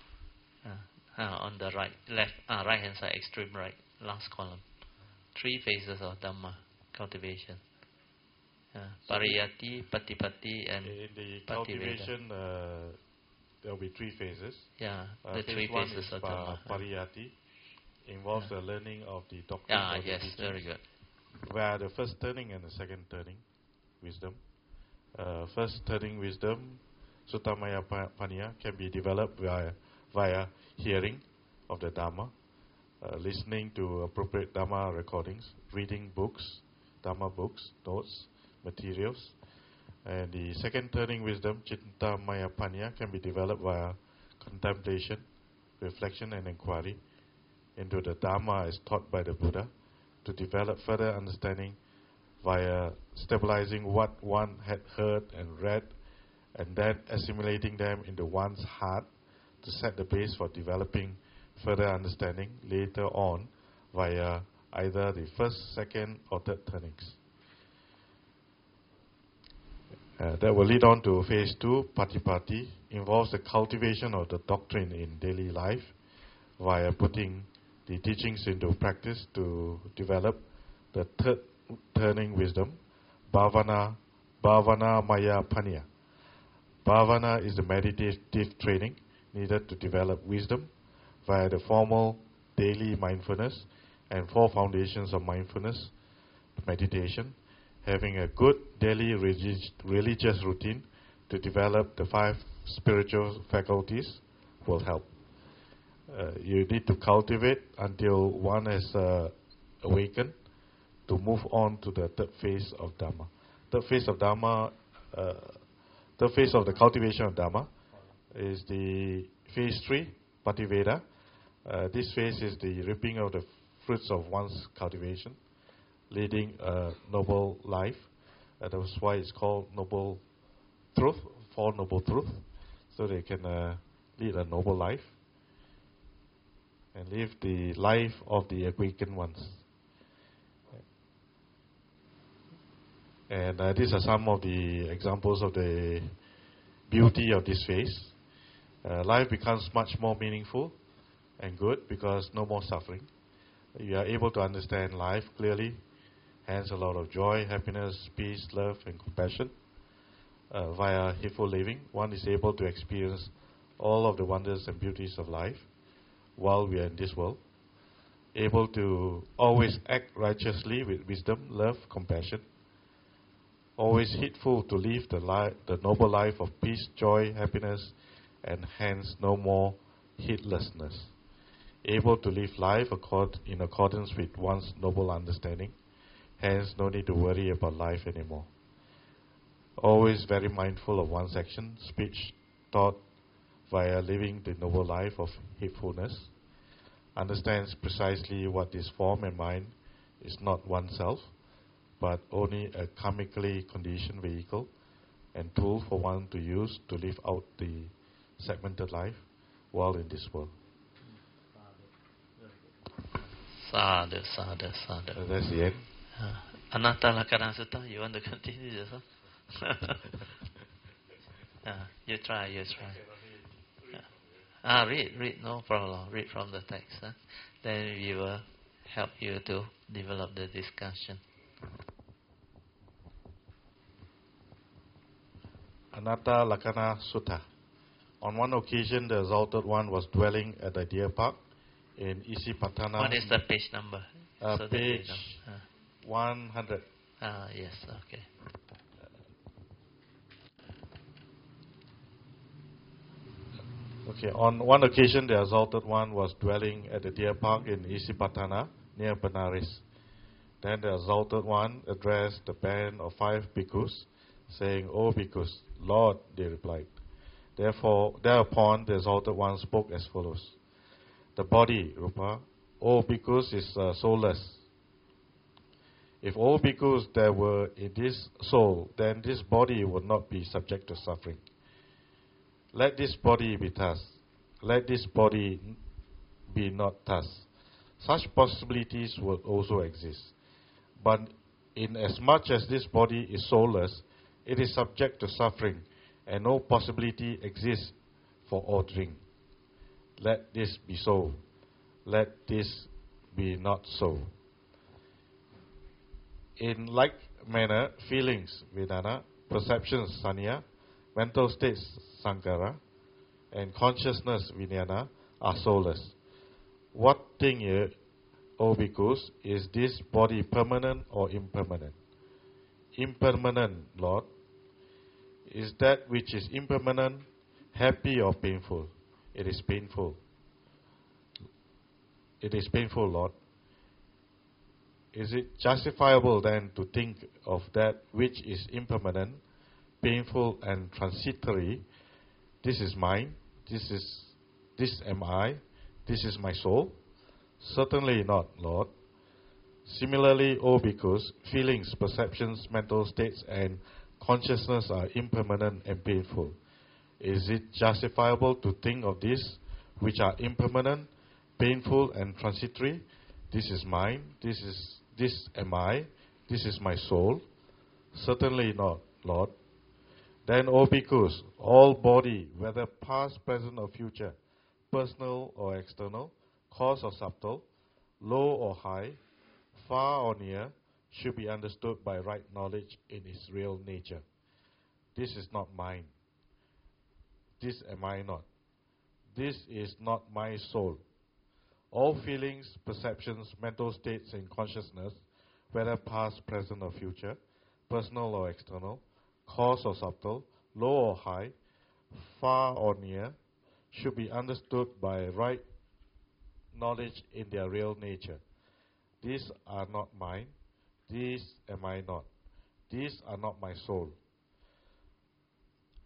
On the right hand side, extreme right, last column. Three phases of Dhamma cultivation. Pariyati, Patipatti, and in the cultivation, there will be three phases. Yeah, the three phases of Dhamma. Pariyati involves the learning of the doctrine. Yes, very good. Where the first turning and the second turning wisdom. First turning wisdom, Suttamaya Panya, can be developed via hearing of the Dhamma, listening to appropriate Dhamma recordings, reading books, Dhamma books, notes, materials. And the second turning wisdom, Cintamaya Panya, can be developed via contemplation, reflection, and inquiry into the Dhamma as taught by the Buddha, to develop further understanding via stabilizing what one had heard and read, and then assimilating them into one's heart to set the base for developing further understanding later on via either the first, second, or third turnings. That will lead on to phase 2, Patipatti, involves the cultivation of the doctrine in daily life via putting the teachings into practice to develop the third turning wisdom, Bhavana Maya Panya. Bhavana is the meditative training needed to develop wisdom via the formal daily mindfulness and 4 foundations of mindfulness meditation. Having a good daily religious routine to develop the 5 spiritual faculties will help. You need to cultivate until one is awakened to move on to the third phase of Dhamma. Third phase of Dhamma third phase of the cultivation of Dharma is the phase 3, Pativeda. This phase is the reaping of the fruits of one's cultivation, leading a noble life. That's why it's called Noble Truth, Four Noble Truth, so they can lead a noble life and live the life of the awakened ones. And these are some of the examples of the beauty of this phase. Life becomes much more meaningful and good because no more suffering. You are able to understand life clearly, hence a lot of joy, happiness, peace, love, and compassion. Via heedful living, one is able to experience all of the wonders and beauties of life while we are in this world. Able to always act righteously with wisdom, love, compassion. Always heedful to live the noble life of peace, joy, happiness, and hence no more heedlessness. Able to live life in accordance with one's noble understanding, hence no need to worry about life anymore. Always very mindful of one's action, speech, thought, via living the noble life of heedfulness. Understands precisely what this form and mind is not oneself, but only a karmically conditioned vehicle and tool for one to use to live out the segmented life while in this world. Sadhu, sadhu, sadhu. That's the end. Anatta Lakkhana Sutta, you want to continue this one? You try. Read, no problem. Read from the text. Then we will help you to develop the discussion. Anatta Lakkhana Sutta. On one occasion, the Exalted One was dwelling at the deer park in Isipatana. What is the page number? So page 100. Yes, okay. Okay, on one occasion, the Exalted One was dwelling at the deer park in Isipatana, near Benares. Then the Exalted One addressed the band of 5 bhikkhus, saying, "O bhikkhus, Lord," they replied. Thereupon the Exalted One spoke as follows. The body, Rupa, O bhikkhus, is soulless. If all bhikkhus there were in this soul, then this body would not be subject to suffering. Let this body be thus. Let this body be not thus. Such possibilities would also exist. But inasmuch as this body is soulless, it is subject to suffering, and no possibility exists for ordering. Let this be so. Let this be not so. In like manner, feelings, Vedana, perceptions, Sanya, mental states, Sankara, and consciousness, Vijnana, are soulless. What thing here, O bhikkhus, is this body permanent or impermanent? Impermanent, Lord. Is that which is impermanent happy or painful? It is painful. It is painful, Lord. Is it justifiable then to think of that which is impermanent, painful and transitory? This is mine, this am I, this is my soul? Certainly not, Lord. Similarly, O bhikkhus, feelings, perceptions, mental states and consciousness are impermanent and painful. Is it justifiable to think of these which are impermanent, painful and transitory? This is mine, this am I, this is my soul? Certainly not, Lord. Then, O bhikkhus, all body, whether past, present or future, personal or external, coarse or subtle, low or high, far or near, should be understood by right knowledge in its real nature. This is not mine. This am I not. This is not my soul. All feelings, perceptions, mental states and consciousness, whether past, present or future, personal or external, coarse or subtle, low or high, far or near, should be understood by right knowledge in their real nature. These are not mine. These am I not. These are not my soul.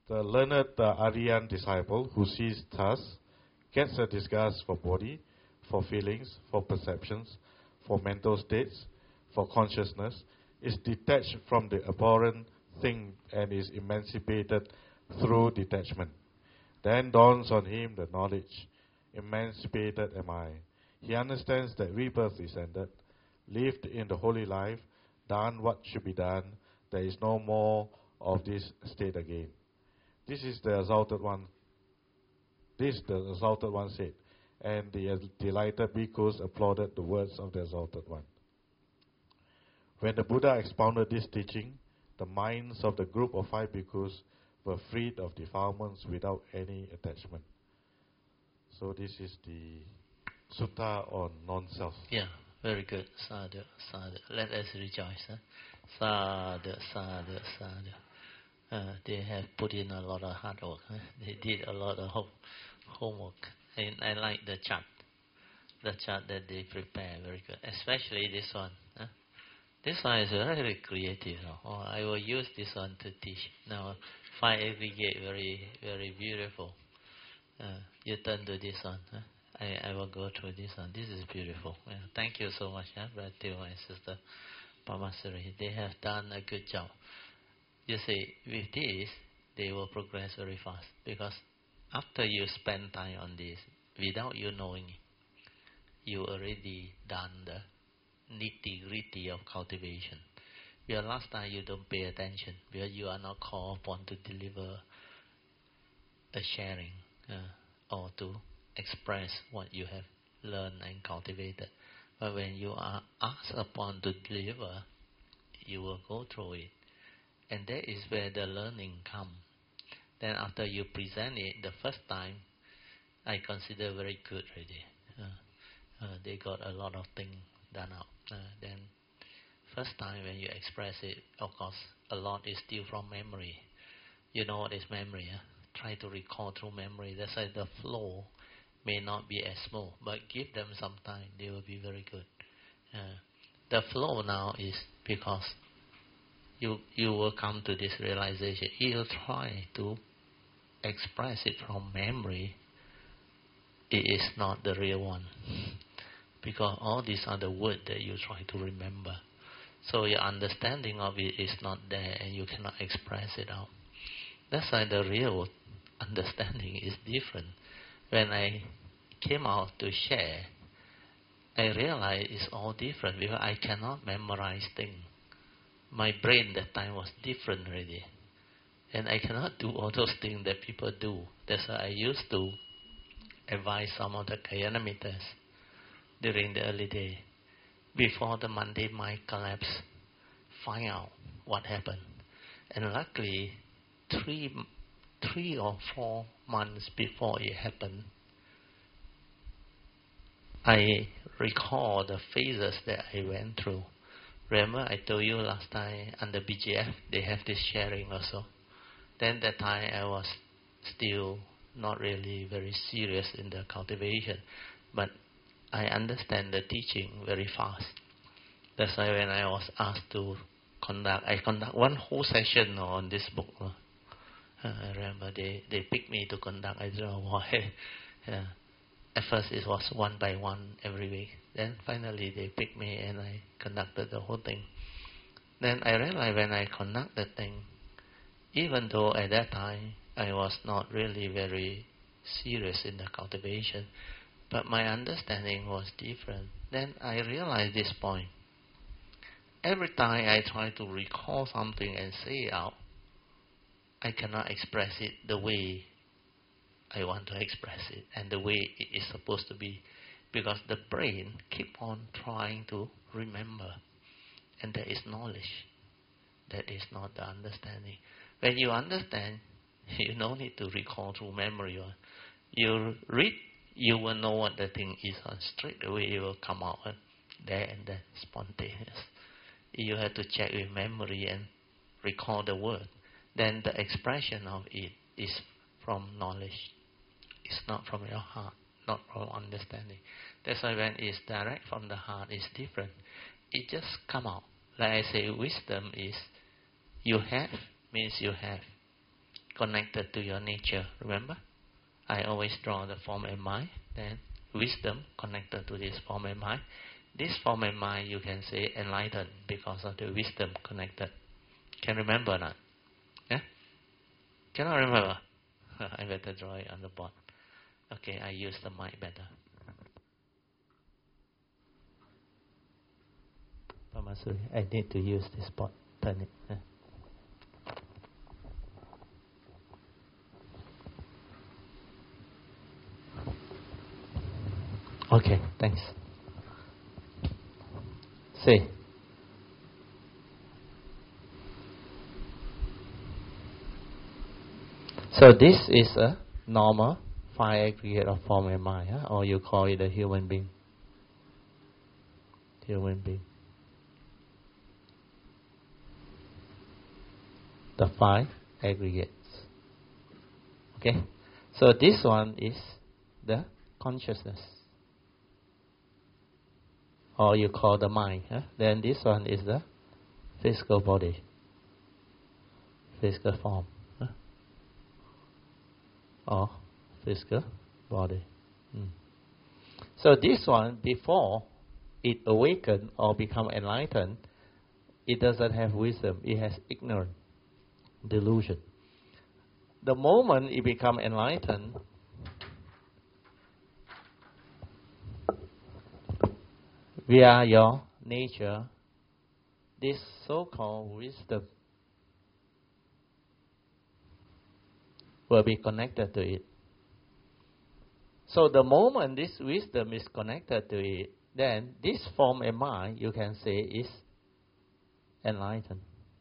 The learned Aryan disciple who sees thus gets a disgust for body, for feelings, for perceptions, for mental states, for consciousness, is detached from the abhorrent thing and is emancipated through detachment. Then dawns on him the knowledge, emancipated am I. He understands that rebirth is ended, lived in the holy life, done what should be done, there is no more of this state again. This is the exalted one. This the exalted one said, and the delighted bhikkhus applauded the words of the exalted one. When the Buddha expounded this teaching, the minds of the group of 5 bhikkhus were freed of defilements without any attachment. So this is the sutta on non-self. Yeah, very good. Sadhu, sadhu. Let us rejoice. Huh? Sadhu, sadhu, sadhu. They have put in a lot of hard work. Huh? They did a lot of homework. And I like the chart that they prepare. Very good. Especially this one. Huh? This one is very creative. Oh, I will use this one to teach. Now, 5 aggregate, very, very beautiful. You turn to this one. Huh? I will go through this one. This is beautiful. Yeah, thank you so much, Brother Teo and Sister Pamasari. They have done a good job. You see, with this, they will progress very fast. Because after you spend time on this, without you knowing, you already done the nitty-gritty of cultivation. Because last time you don't pay attention, because you are not called upon to deliver a sharing or to express what you have learned and cultivated. But when you are asked upon to deliver, you will go through it. And that is where the learning comes. Then after you present it the first time, I consider very good already. They got a lot of things done out. Then first time when you express it, of course, a lot is still from memory. You know what is memory? Try to recall through memory. That's why the flow may not be as smooth, but give them some time, they will be very good. The flow now is because you will come to this realization. You'll try to express it from memory. It is not the real one. Because all these are the words that you try to remember. So your understanding of it is not there and you cannot express it out. That's why the real understanding is different. When I came out to share, I realized it's all different because I cannot memorize things. My brain that time was different already. And I cannot do all those things that people do. That's why I used to advise some of the Kayanamitas during the early day. Before the Monday mind collapse, find out what happened. And luckily, three or 4 months before it happened, I recall the phases that I went through. Remember I told you last time under BGF they have this sharing also. Then that time I was still not really very serious in the cultivation, but I understand the teaching very fast. That's why when I was asked to I conduct one whole session on this book. I remember they picked me to conduct. I don't know why. At first it was 1 by 1 every week. Then finally they picked me and I conducted the whole thing. Then I realized when I conduct the thing, even though at that time I was not really very serious in the cultivation, but my understanding was different. Then I realized this point. Every time I try to recall something and say it out, I cannot express it the way I want to express it and the way it is supposed to be, because the brain keep on trying to remember, and there is knowledge. That is not the understanding. When you understand, you don't need to recall through memory. You read, you will know what the thing is, and straight away it will come out there and then, spontaneous. You have to check with memory and recall the word. Then the expression of it is from knowledge. It's not from your heart, not from understanding. That's why when it's direct from the heart, it's different. It just come out. Like I say, wisdom is you have means you have. connected to your nature. Remember? I always draw the form and mind, then wisdom connected to this form and mind. This form and mind you can say enlightened because of the wisdom connected. Can remember that? Yeah? Cannot remember? I better draw it on the board. Okay, I use the mic better. Pamasuri, I need to use this board. Turn it. Yeah. Okay, thanks. See. So this is a normal five aggregate of form and mind, or you call it a human being. Human being. The five aggregates. Okay? So this one is the consciousness. Or you call the mind. Then this one is the physical body. Physical form. Or physical body. So this one, before it awaken or become enlightened, it doesn't have wisdom. It has ignorance, delusion. The moment it become enlightened, via your nature, this so-called wisdom will be connected to it. So the moment this wisdom is connected to it, then this form and mind, you can say, is enlightened.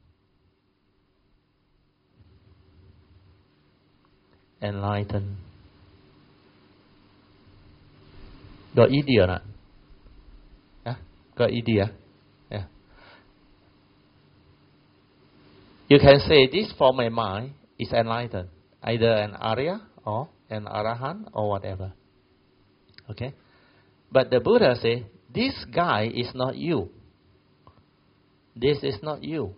Enlightened. Got idea not? Got idea? Yeah. You can say this form and mind is enlightened. Either an Arya or an Arahant or whatever. Okay? But the Buddha say, this guy is not you. This is not you.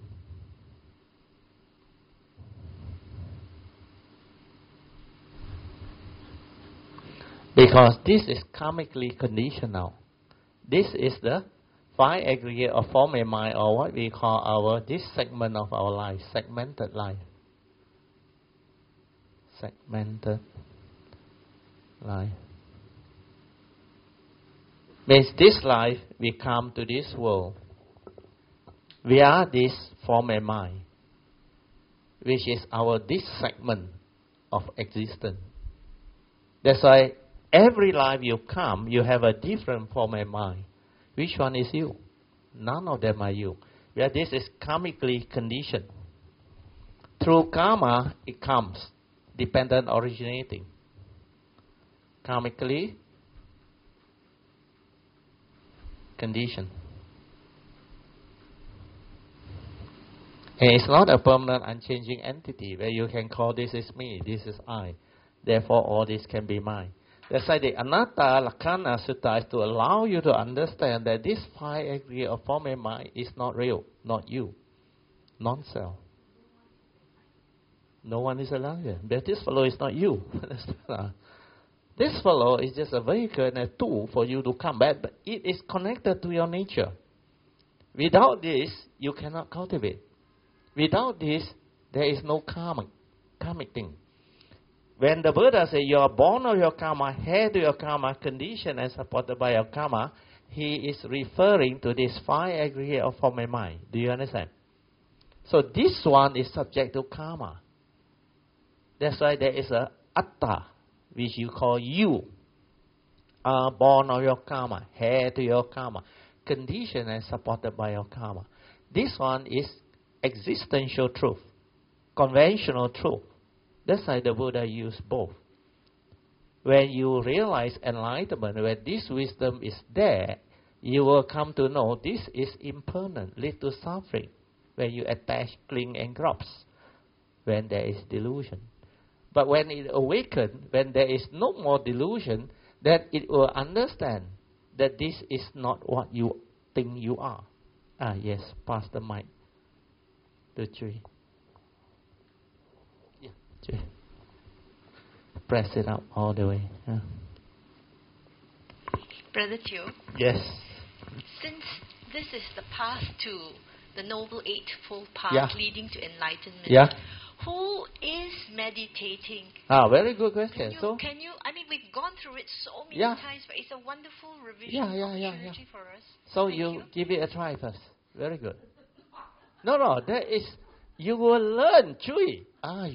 Because this is karmically conditional. This is the five aggregate of form and mind, or what we call this segment of our life, segmented life. Segmented life. Means this life, we come to this world. We are this form and mind, which is this segment of existence. That's why every life you come, you have a different form and mind. Which one is you? None of them are you. Where this is karmically conditioned. Through karma, it comes. Dependent originating. Karmically conditioned. And it's not a permanent, unchanging entity where you can call this is me, this is I. Therefore, all this can be mine. That's why the Anatta Lakkhana Sutta is to allow you to understand that this five aggregate of form and mind is not real, not you, non-self. No one is alive here. But this fellow is not you. This fellow is just a vehicle and a tool for you to come back, but it is connected to your nature. Without this, you cannot cultivate. Without this, there is no karmic thing. When the Buddha says you are born of your karma, heir to your karma, conditioned and supported by your karma, he is referring to this five aggregate of form and mind. Do you understand? So this one is subject to karma. That's why there is a atta, which you call you, are born of your karma, heir to your karma, conditioned and supported by your karma. This one is existential truth, conventional truth. That's why the Buddha used both. When you realize enlightenment, when this wisdom is there, you will come to know this is impermanent, lead to suffering. When you attach, cling and grasp, when there is delusion. But when it awakens, when there is no more delusion, then it will understand that this is not what you think you are. Yes, pass the mic to Chui. Press it up all the way. Yeah. Brother Teo, Yes. since this is the path to the Noble Eightfold Path Yeah. leading to enlightenment, Yeah. who is meditating? Very good question. Can you, I mean, we've gone through it so many Yeah. times, but it's a wonderful revision Yeah. opportunity for us. So Thank you give it a try first. Very good. No, that is, you will learn, Chui.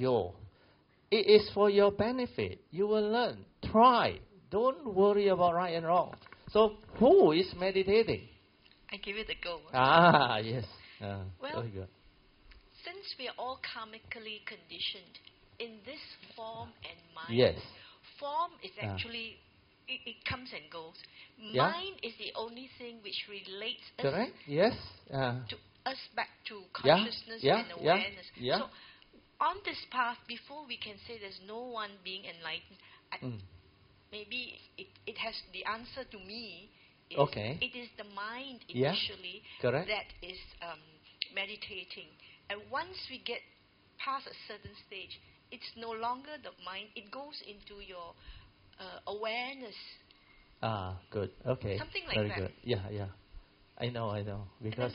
It is for your benefit. You will learn. Try. Don't worry about right and wrong. So who is meditating? I give it a go. Yes. Well, very good. Since we are all karmically conditioned in this form and mind, Yes. form is actually, it comes and goes. Yeah. Mind is the only thing which relates us Correct? Yes. to us back to consciousness and awareness. So on this path, before we can say there's no one being enlightened, maybe it has the answer to me. It is the mind initially that is meditating. And once we get past a certain stage, it's no longer the mind. It goes into your awareness. Good. Okay. Something like very that. Good. Yeah. I know. Because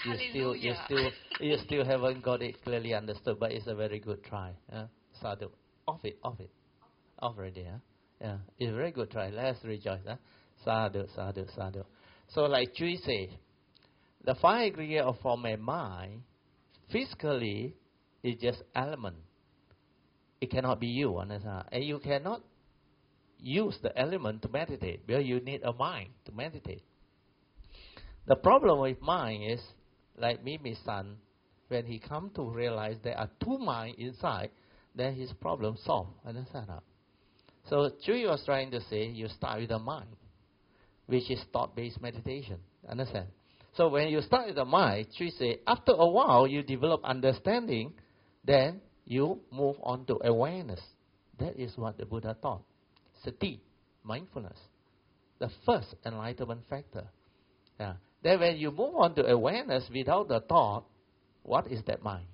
you hallelujah. still haven't got it clearly understood, but it's a very good try. Sadhu. Off it. Already. Yeah. It's a very good try. Let's rejoice. Sadhu. So like Chui said, the five aggregate of form and mind, physically, is just element. It cannot be you, understand? And you cannot use the element to meditate, because you need a mind to meditate. The problem with mind is, like Mimi's son, when he come to realize there are two minds inside, then his problem solved, understand? So Chui was trying to say, you start with the mind, which is thought-based meditation, understand? So when you start with the mind, Chui say, after a while you develop understanding, then you move on to awareness. That is what the Buddha taught. Sati, mindfulness, the first enlightenment factor. Then when you move on to awareness without the thought, what is that mind?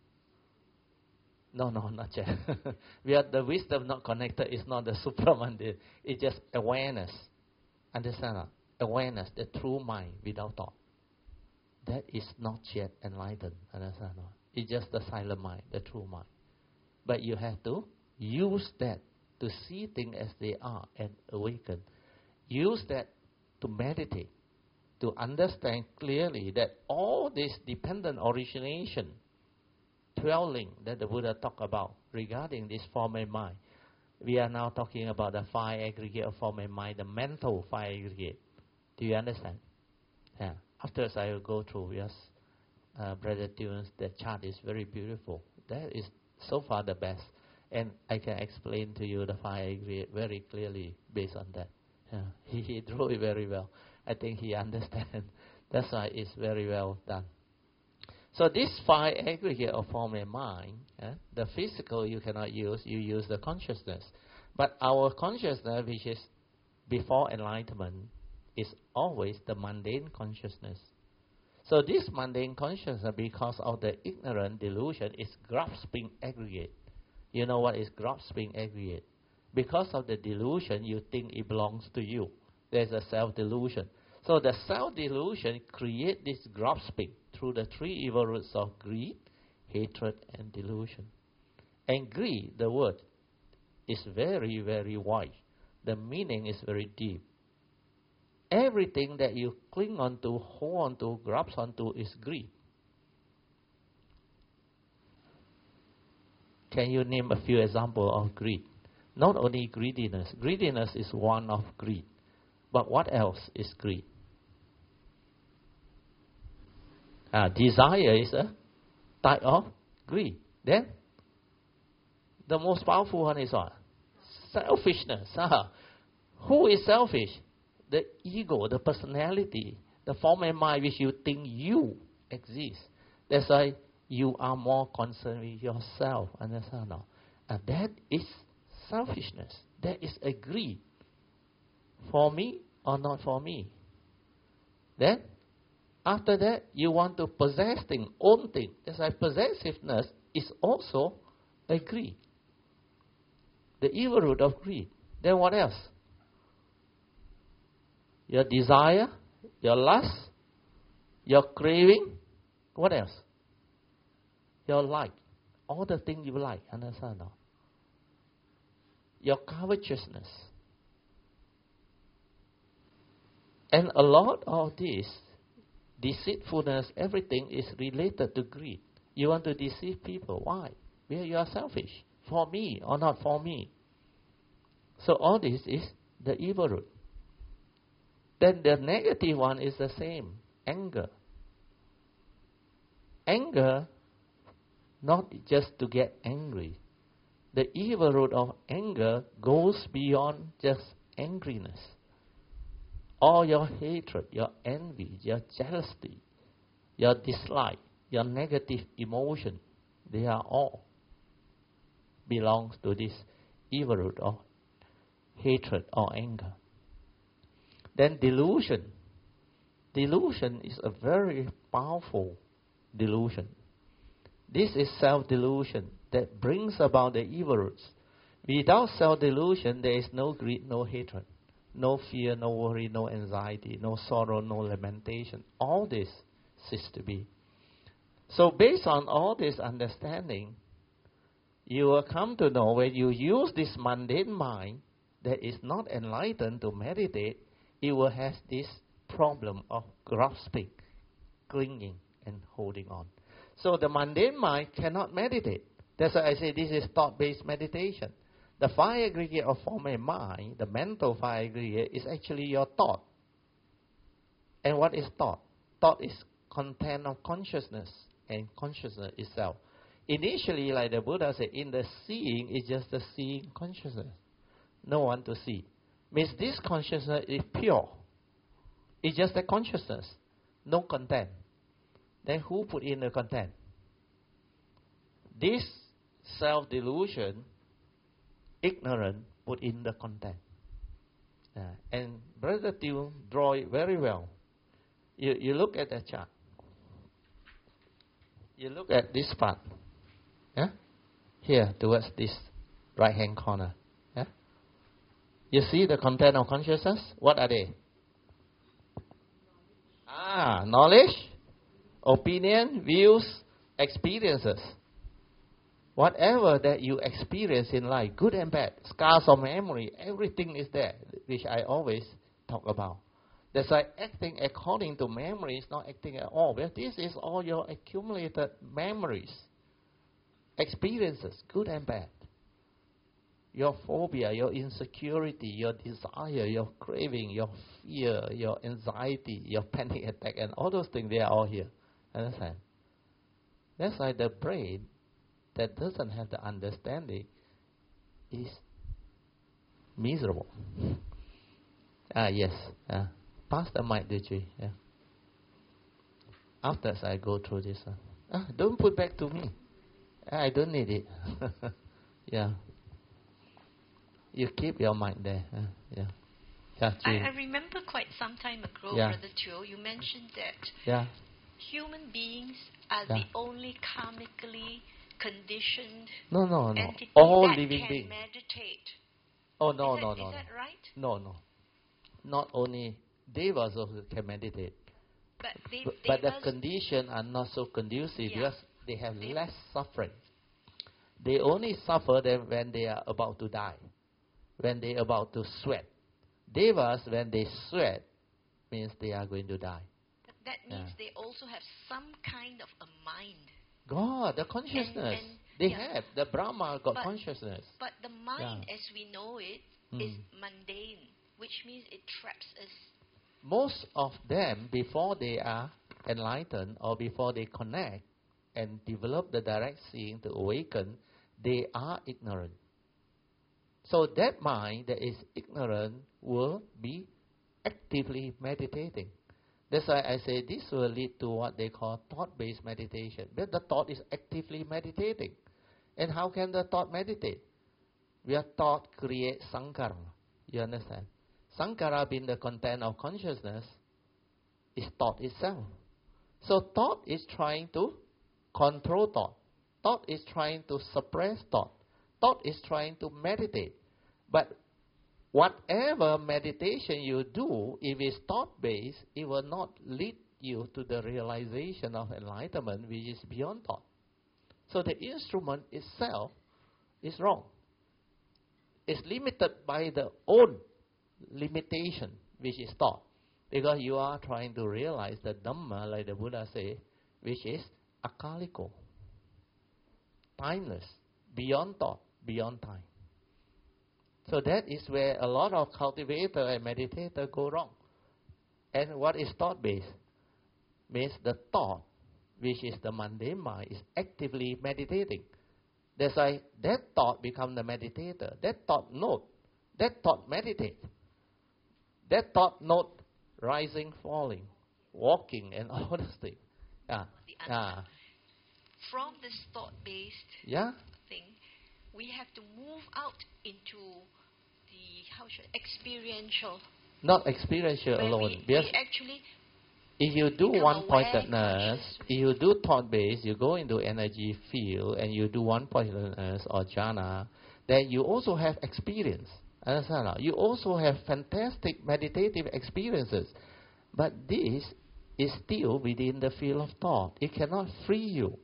No, not yet. The wisdom not connected is not the supramandi. It's just awareness. Understand that? Awareness, the true mind without thought. That is not yet enlightened. Understand that? It's just the silent mind, the true mind. But you have to use that to see things as they are and awaken. Use that to meditate, to understand clearly that all this dependent origination, dwelling that the Buddha talked about regarding this form and mind. We are now talking about the five aggregate of form and mind, the mental five aggregate. Do you understand? Afterwards I will go through. Yes, Brother Tunes, the chart is very beautiful. That is so far the best. And I can explain to you the five aggregate very clearly based on that. He drew it very well. I think he understands. That's why it's very well done. So this five aggregate of form and mind, the physical you cannot use, you use the consciousness. But our consciousness, which is before enlightenment, is always the mundane consciousness. So this mundane consciousness, because of the ignorant delusion, is grasping aggregate. You know what is grasping aggregate? Because of the delusion, you think it belongs to you. There's a self-delusion. So the self-delusion creates this grasping through the three evil roots of greed, hatred, and delusion. And greed, the word, is very, very wide. The meaning is very deep. Everything that you cling on to, hold on to, grasp onto is greed. Can you name a few examples of greed? Not only greediness. Greediness is one of greed. But what else is greed? Desire is a type of greed. Then, the most powerful one is what? Selfishness. Who is selfish? The ego, the personality, the form and mind which you think you exist. That's why you are more concerned with yourself. Understand now? And that is selfishness. That is a greed. For me or not for me? Then, after that, you want to possess things, own things. That's why possessiveness is also a greed. The evil root of greed. Then what else? Your desire, your lust, your craving. What else? Your like. All the things you like. Understand now? Your covetousness. And a lot of this deceitfulness, everything is related to greed. You want to deceive people. Why? Because you are selfish. For me or not for me. So all this is the evil root. Then the negative one is the same. Anger. Anger, not just to get angry. The evil root of anger goes beyond just angriness. All your hatred, your envy, your jealousy, your dislike, your negative emotion, they are all belongs to this evil root of hatred or anger. Then delusion. Delusion is a very powerful delusion. This is self-delusion that brings about the evil roots. Without self-delusion, there is no greed, no hatred, no fear, no worry, no anxiety, no sorrow, no lamentation. All this ceases to be. So based on all this understanding, you will come to know when you use this mundane mind that is not enlightened to meditate, it will have this problem of grasping, clinging, and holding on. So the mundane mind cannot meditate. That's why I say this is thought-based meditation. The five aggregate of form and mind, the mental five aggregate, is actually your thought. And what is thought? Thought is content of consciousness, and consciousness itself. Initially, like the Buddha said, in the seeing, it's just the seeing consciousness. No one to see. Means this consciousness is pure. It's just the consciousness, no content. Then who put in the content? This self-delusion, ignorant, put in the content. And Brother Tew draw it very well. You look at the chart. You look at this part. Yeah? Here, towards this right-hand corner. Yeah? You see the content of consciousness? What are they? Knowledge, opinion, views, experiences. Whatever that you experience in life, good and bad, scars of memory, everything is there, which I always talk about. That's why acting according to memory is not acting at all. Well, this is all your accumulated memories, experiences, good and bad. Your phobia, your insecurity, your desire, your craving, your fear, your anxiety, your panic attack, and all those things, they are all here. Understand? That's why the brain that doesn't have the understanding is miserable. Yes. Pass the mic, Diji. Yeah. After I go through this one. Don't put back to me. I don't need it. Yeah. You keep your mic there. Yeah. I remember quite some time ago, Brother Tew, you mentioned that human beings are the only karmically conditioned entity all that living can beings. meditate. No. Is that right? No. Not only devas also can meditate. But the conditions are not so conducive because they have less suffering. They only suffer them when they are about to die, when they are about to sweat. Devas, when they sweat, means they are going to die. But that means they also have some kind of a mind. God, the consciousness. They have. The Brahma got consciousness. But the mind as we know it is mundane, which means it traps us. Most of them, before they are enlightened or before they connect and develop the direct seeing to awaken, they are ignorant. So that mind that is ignorant will be actively meditating. That's why I say this will lead to what they call thought-based meditation. But the thought is actively meditating. And how can the thought meditate? Where thought creates sankhara. You understand? Sankhara being the content of consciousness is thought itself. So thought is trying to control thought. Thought is trying to suppress thought. thought is trying to meditate. But whatever meditation you do, if it's thought-based, it will not lead you to the realization of enlightenment, which is beyond thought. So the instrument itself is wrong. It's limited by the own limitation, which is thought. Because you are trying to realize the Dhamma, like the Buddha said, which is akaliko, timeless, beyond thought, beyond time. So that is where a lot of cultivator and meditator go wrong. And what is thought-based? Means the thought, which is the mundane mind, is actively meditating. That's why that thought becomes the meditator. That thought note, that thought meditate. That thought note rising, falling, walking, and all those things. From this thought-based thing, we have to move out into the experiential. Not experiential alone. We actually, if you do one-pointedness, if you do thought-based, you go into energy field and you do one-pointedness or jhana, then you also have experience. Understand? You also have fantastic meditative experiences. But this is still within the field of thought. It cannot free you.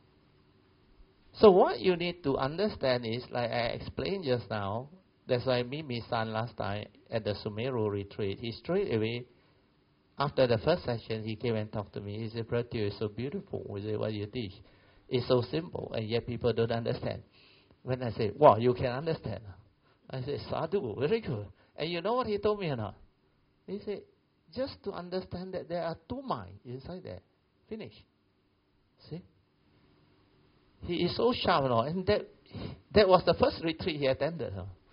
So what you need to understand is, like I explained just now, that's why Mimi-san last time at the Sumeru retreat, he straight away, after the first session, he came and talked to me. He said, Pratyu, it's so beautiful. He said, what you teach? It's so simple, and yet people don't understand. When I said, wow, you can understand. I said, sadhu, very good. And you know what he told me or not? He said, just to understand that there are two minds inside there. Finish. See? He is so sharp, and that was the first retreat he attended.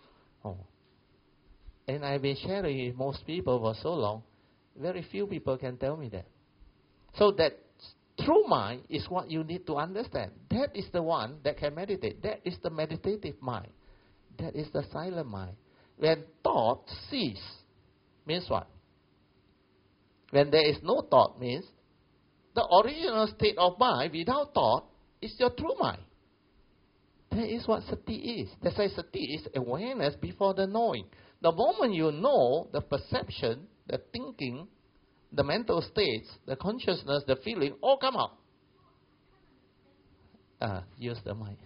And I've been sharing with most people for so long, very few people can tell me that. So that true mind is what you need to understand. That is the one that can meditate. That is the meditative mind. That is the silent mind. When thought cease, means what? When there is no thought, means the original state of mind without thought is your true mind. That is what sati is. That's why sati is awareness before the knowing. The moment you know, the perception, the thinking, the mental states, the consciousness, the feeling, all come out. Use the mind.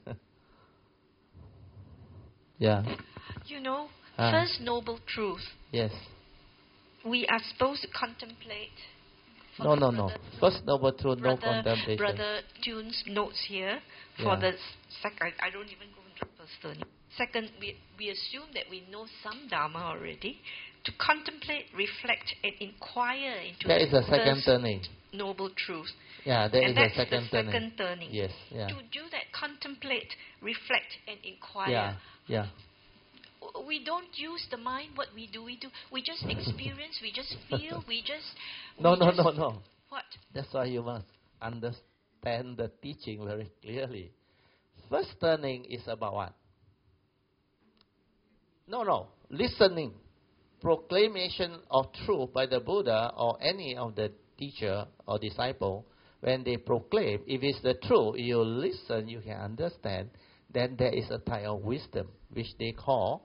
Yeah. You know, first noble truth. Yes. We are supposed to contemplate. No. First noble truth, no contemplation. Brother Tune's notes here for the second. I don't even go into first turning. Second, we assume that we know some Dharma already. To contemplate, reflect, and inquire into that is the second turning. Noble truth. Yeah, that is the second turning. Second turning. Yes. Yeah. To do that, contemplate, reflect, and inquire. Yeah. We don't use the mind. What we do, we just experience, we just feel, we just... No. What? That's why you must understand the teaching very clearly. First turning is about what? No. Listening. Proclamation of truth by the Buddha or any of the teacher or disciple. When they proclaim, if it's the truth, you listen, you can understand. Then there is a type of wisdom which they call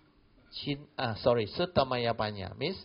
Suttamaya Panya, means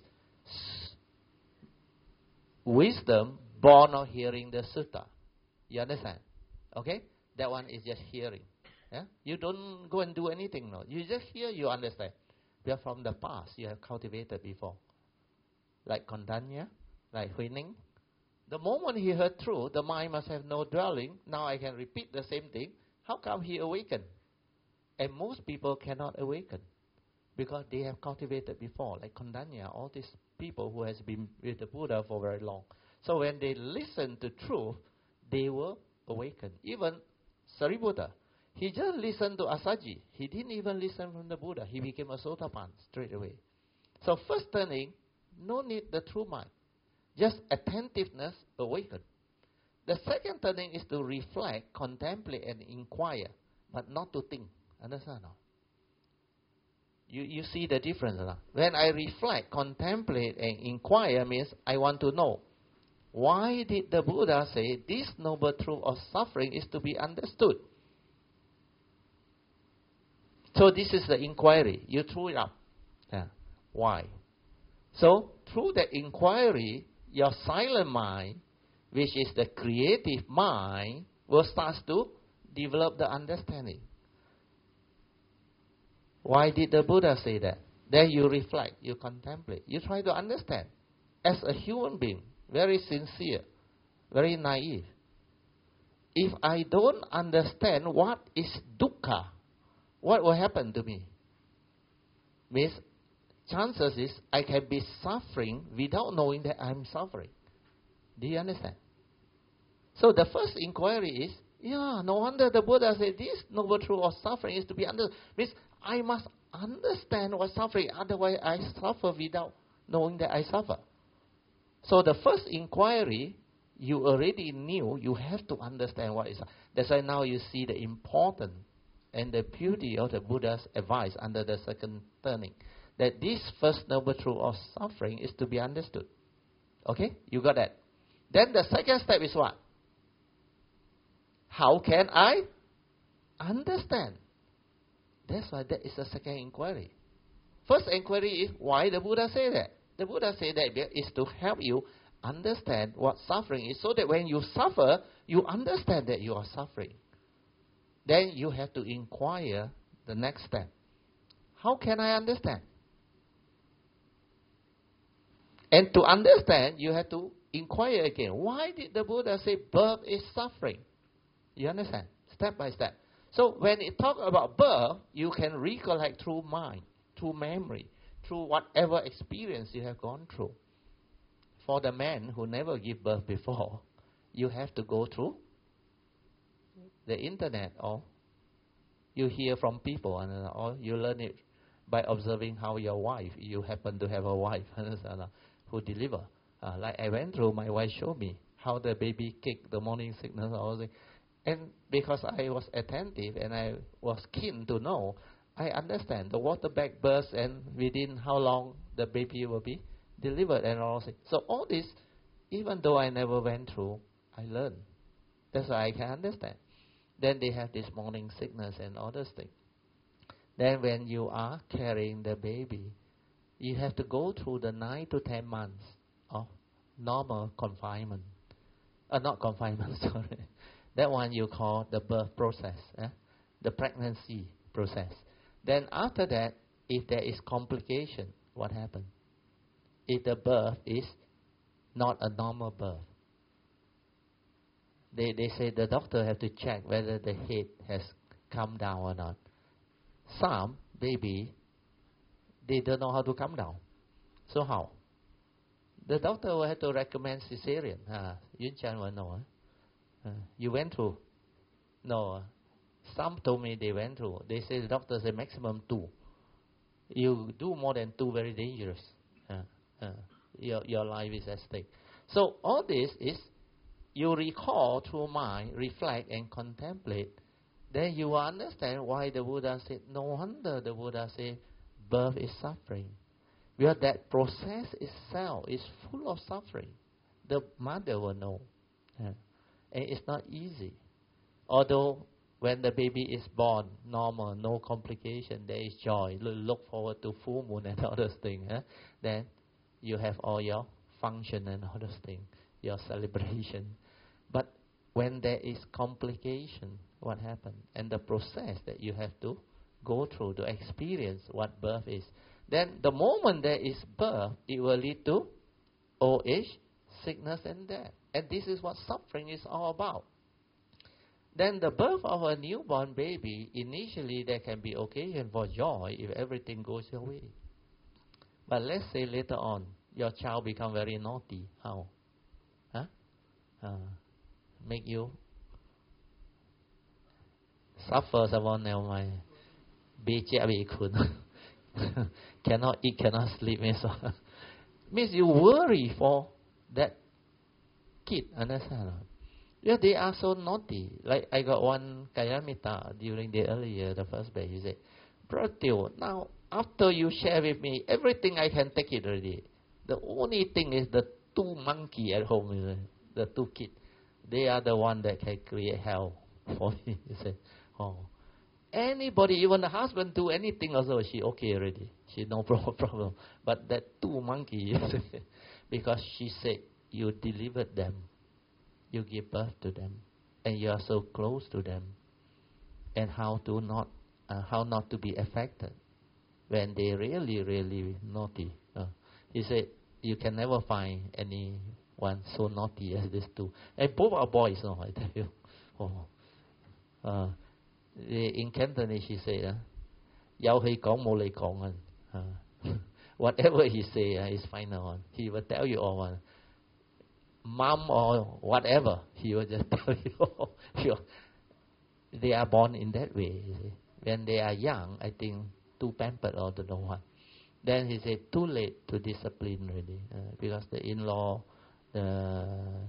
wisdom born of hearing the sutta. You understand? Okay? That one is just hearing. Yeah? You don't go and do anything. No. You just hear, you understand. We are from the past, you have cultivated before. Like Kondanya, like Huining. The moment he heard truth, the mind must have no dwelling. Now I can repeat the same thing. How come he awakened? And most people cannot awaken because they have cultivated before, like Kondanya, all these people who has been with the Buddha for very long. So when they listen to truth, they will awaken. Even Sariputta, he just listened to Asaji. He didn't even listen from the Buddha. He became a Sotapan straight away. So first turning, no need the true mind. Just attentiveness, awaken. The second turning is to reflect, contemplate, and inquire, but not to think. Understand? No? You see the difference? No? When I reflect, contemplate, and inquire means I want to know. Why did the Buddha say this noble truth of suffering is to be understood? So this is the inquiry. You threw it up. Why? So through the inquiry, your silent mind, which is the creative mind, will start to develop the understanding. Why did the Buddha say that? Then you reflect, you contemplate, you try to understand. As a human being, very sincere, very naive. If I don't understand what is dukkha, what will happen to me? Means, chances is I can be suffering without knowing that I'm suffering. Do you understand? So the first inquiry is, no wonder the Buddha said this noble truth of suffering is to be understood. Means I must understand what suffering, otherwise I suffer without knowing that I suffer. So the first inquiry, you already knew you have to understand what is. That's why now you see the importance and the beauty of the Buddha's advice under the second turning. That this first noble truth of suffering is to be understood. Okay? You got that? Then the second step is what? How can I understand? That's why that is the second inquiry. First inquiry is why the Buddha say that. The Buddha said that is to help you understand what suffering is, so that when you suffer, you understand that you are suffering. Then you have to inquire the next step. How can I understand? And to understand, you have to inquire again. Why did the Buddha say birth is suffering? You understand? Step by step. So when it talks about birth, you can recollect through mind, through memory, through whatever experience you have gone through. For the man who never give birth before, you have to go through the internet, or you hear from people, or you learn it by observing how your wife, you happen to have a wife, who deliver. Like I went through, my wife showed me how the baby kicked, the morning sickness, all things. And because I was attentive and I was keen to know, I understand the water bag burst and within how long the baby will be delivered and all things. So all this, even though I never went through, I learned. That's why I can understand. Then they have this morning sickness and all those things. Then when you are carrying the baby, you have to go through the 9 to 10 months of normal confinement. Not confinement, sorry. That one you call the birth process, the pregnancy process. Then after that, if there is complication, what happens? If the birth is not a normal birth, they say the doctor have to check whether the head has come down or not. Some baby, they don't know how to come down. So how? The doctor will have to recommend cesarean. Yun Chan will know. You went through? No. Some told me they went through. They say the doctor said maximum 2. You do more than 2, very dangerous. Your life is at stake. So all this is, you recall through mind, reflect and contemplate. Then you will understand why the Buddha said, no wonder the Buddha said, birth is suffering. Because that process itself is full of suffering. The mother will know. And it's not easy. Although when the baby is born, normal, no complication, there is joy. Look forward to full moon and all those things. Then you have all your function and all those things, your celebration. But when there is complication, what happens? And the process that you have to go through to experience what birth is. Then the moment there is birth, it will lead to old age, sickness and death. And this is what suffering is all about. Then the birth of a newborn baby, initially there can be occasion for joy if everything goes your way. But let's say later on, your child become very naughty. How? Make you suffer someone else. Cannot eat, cannot sleep. Means you worry for that kid, understand? Yeah, they are so naughty. Like I got one Kayamita during the early year, the first batch. He said, Bro, now after you share with me, everything I can take it already. The only thing is the 2 monkey at home, the 2 kids. They are the one that can create hell for me. He said, oh. Anybody, even the husband, do anything also, she okay already. She no problem. But that two monkeys, because she said, you delivered them, you give birth to them, and you are so close to them, and how not to be affected when they really naughty. He said, you can never find anyone so naughty as these two. And both are boys, no, I tell you. In Cantonese, she said, whatever he say is final. He will tell you all. Mom or whatever, he will just tell you all. They are born in that way. You see. When they are young, I think too pampered or don't know what. Then he said, too late to discipline really, because the in-law, the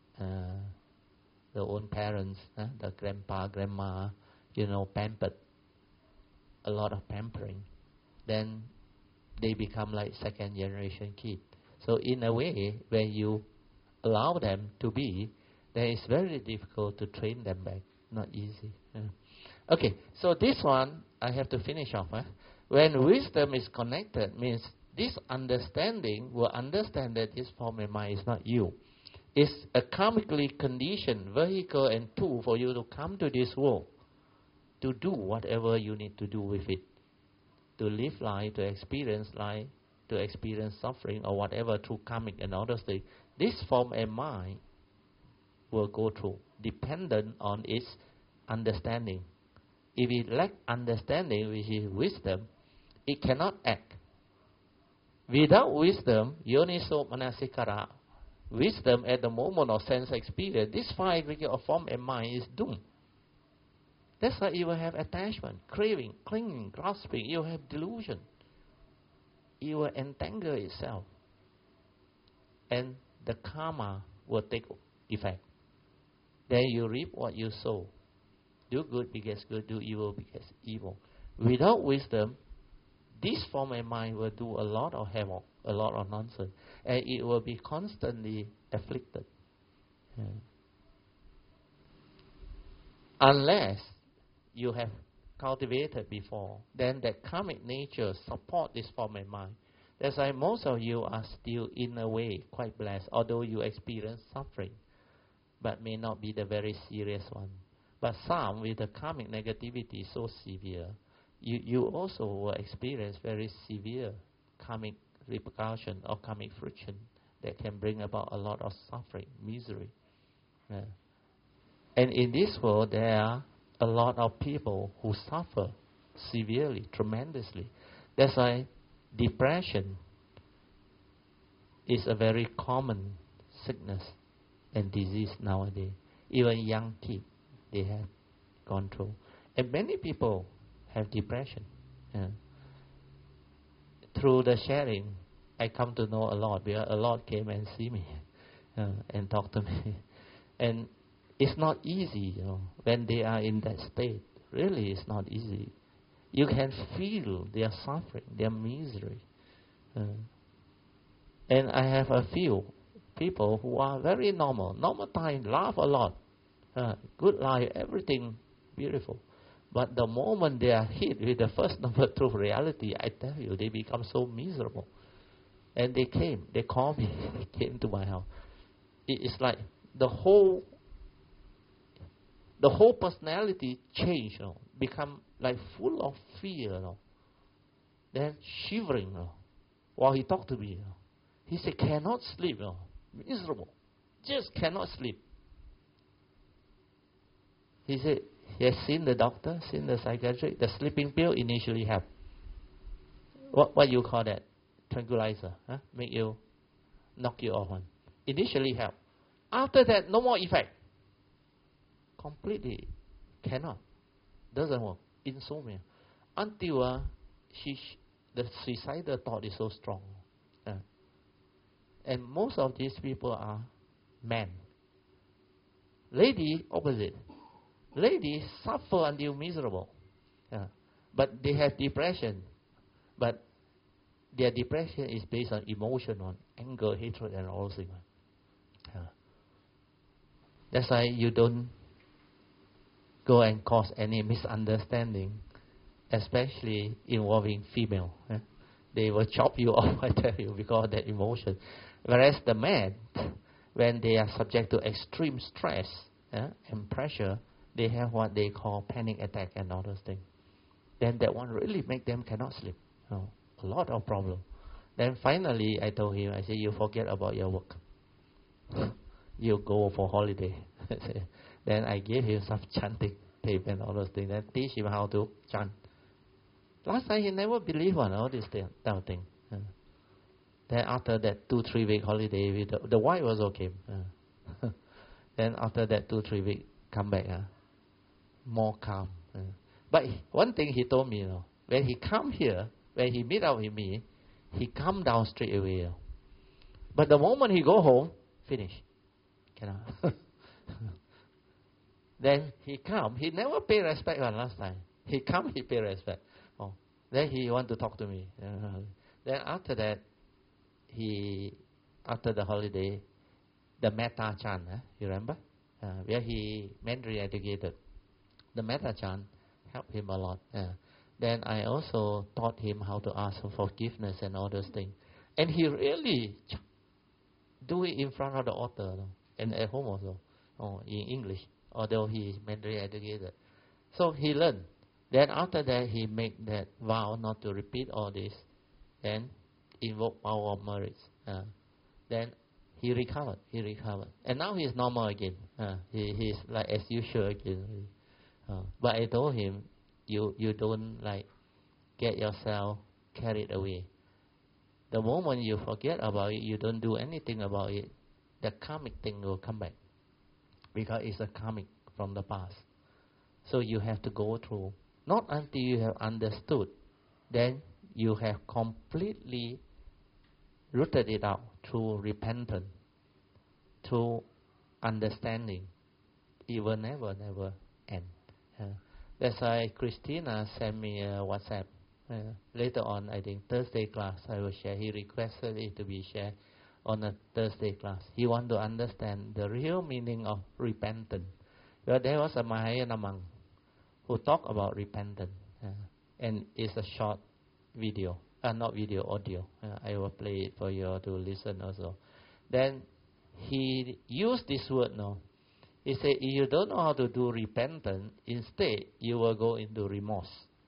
own parents, the grandpa, grandma, pampered, a lot of pampering. Then they become like second generation kid. So in a way, when you allow them to be, then it's very difficult to train them back. Not easy. Okay, so this one, I have to finish off. When wisdom is connected, means this understanding will understand that this form of mind is not you. It's a karmically conditioned vehicle and tool for you to come to this world, to do whatever you need to do with it, to live life, to experience suffering or whatever through karmic and other things. This form of mind will go through, dependent on its understanding. If it lacks understanding, which is wisdom, it cannot act. Without wisdom, yoniso manasikara, wisdom at the moment of sense experience, this five of form and mind is doomed. That's why you will have attachment, craving, clinging, grasping. You will have delusion. You will entangle itself. And the karma will take effect. Then you reap what you sow. Do good begets good, do evil begets evil. Without wisdom, this form of mind will do a lot of havoc, a lot of nonsense. And it will be constantly afflicted. Unless you have cultivated before, then that karmic nature support this form of mind. That's why most of you are still, in a way, quite blessed, although you experience suffering, but may not be the very serious one. But some, with the karmic negativity so severe, you also will experience very severe karmic repercussion or karmic friction that can bring about a lot of suffering, misery. And in this world, there are a lot of people who suffer severely, tremendously. That's why depression is a very common sickness and disease nowadays. Even young kids, they have gone through. And many people have depression. Through the sharing, I come to know a lot, because a lot came and see me and talk to me. And it's not easy, when they are in that state. Really, it's not easy. You can feel their suffering, their misery. And I have a few people who are very normal time, laugh a lot, good life, everything beautiful. But the moment they are hit with the first number truth reality, I tell you, they become so miserable. And they called me, they came to my house. It's like the whole personality change, become like full of fear, then shivering. While he talked to me, he said, cannot sleep, miserable, just cannot sleep. He said he has seen the doctor, seen the psychiatrist. The sleeping pill initially helped. What you call that? Tranquilizer, make you knock you off one. Initially helped. After that, no more effect. Completely cannot, doesn't work. Insomnia, until the suicidal thought is so strong, and most of these people are men. Lady opposite. Ladies suffer until miserable, but they have depression, but their depression is based on emotion, on anger, hatred, and all things. That's why you don't go and cause any misunderstanding, especially involving female. They will chop you off, I tell you, because of that emotion. Whereas the men, when they are subject to extreme stress and pressure, they have what they call panic attack and all those things. Then that one really make them cannot sleep. A lot of problem. Then finally, I told him, I said, you forget about your work. You go for holiday. Then I gave him some chanting tape and all those things. Then teach him how to chant. Last time he never believed on all this thing. Then after that 2-3 week holiday, the wife was okay. Then after that 2-3 week, come back, more calm. But one thing he told me, when he come here, when he meet up with me, he come down straight away. But the moment he go home, finish. Cannot. Then he come, he never pay respect one last time. He come, he pay respect. Then he want to talk to me. Then after that, after the holiday, the Metta chant, you remember? Where he Mandarin educated. The Metta chant helped him a lot. Then I also taught him how to ask for forgiveness and all those things. And he really do it in front of the altar and at home also, in English, although he is Mandarin educated. So he learned. Then after that, he made that vow not to repeat all this, and invoke power of merits. Then he recovered. And now he is normal again. He is like as usual again. But I told him, you don't get yourself carried away. The moment you forget about it, you don't do anything about it, the karmic thing will come back. Because it's a karmic from the past. So you have to go through. Not until you have understood, then you have completely rooted it out through repentance, through understanding. It will never end. That's why Christina sent me a WhatsApp. Later on, I think Thursday class, I will share. He requested it to be shared on a Thursday class. He wanted to understand the real meaning of repentance. Well, there was a Mahayana monk who talked about repentance. And it's a short video. Not video, audio. I will play it for you to listen also. Then he used this word now. He said, if you don't know how to do repentance, instead you will go into remorse.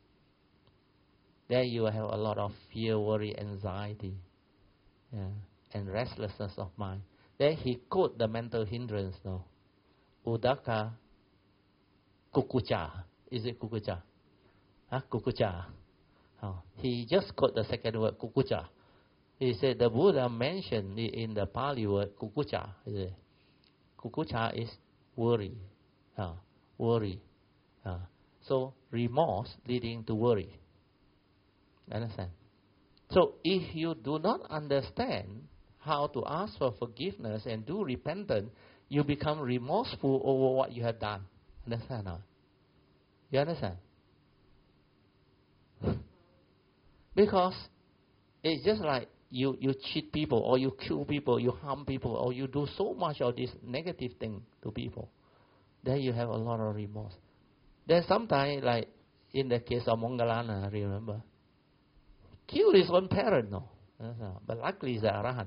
Then you will have a lot of fear, worry, anxiety, and restlessness of mind. Then he quote the mental hindrance now. Udaka kukucha. Is it kukucha? Kukucha. He just quote the second word, kukucha. He said the Buddha mentioned in the Pali word kukucha. Kukucha is worry. Worry. So remorse leading to worry. Understand? So if you do not understand how to ask for forgiveness and do repentance, you become remorseful over what you have done. Understand now? You understand? Because it's just like you cheat people, or you kill people, you harm people, or you do so much of this negative thing to people. Then you have a lot of remorse. Then sometimes, like in the case of Moggallana, remember? Killed his own parent, no. But luckily he's an Arahant.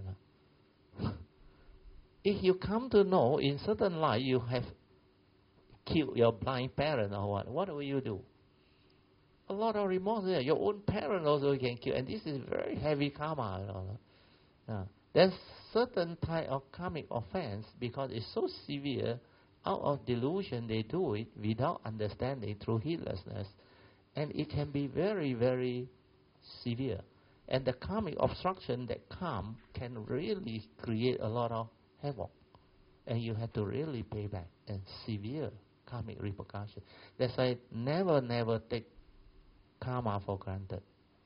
If you come to know in certain life you have killed your blind parent or what will you do? A lot of remorse there. Your own parent also can kill. And this is very heavy karma. There's certain type of karmic offense, because it's so severe, out of delusion they do it without understanding through heedlessness. And it can be very, very severe. And the karmic obstruction that come can really create a lot of havoc. And you have to really pay back, and severe karmic repercussion. That's why never take karma for granted.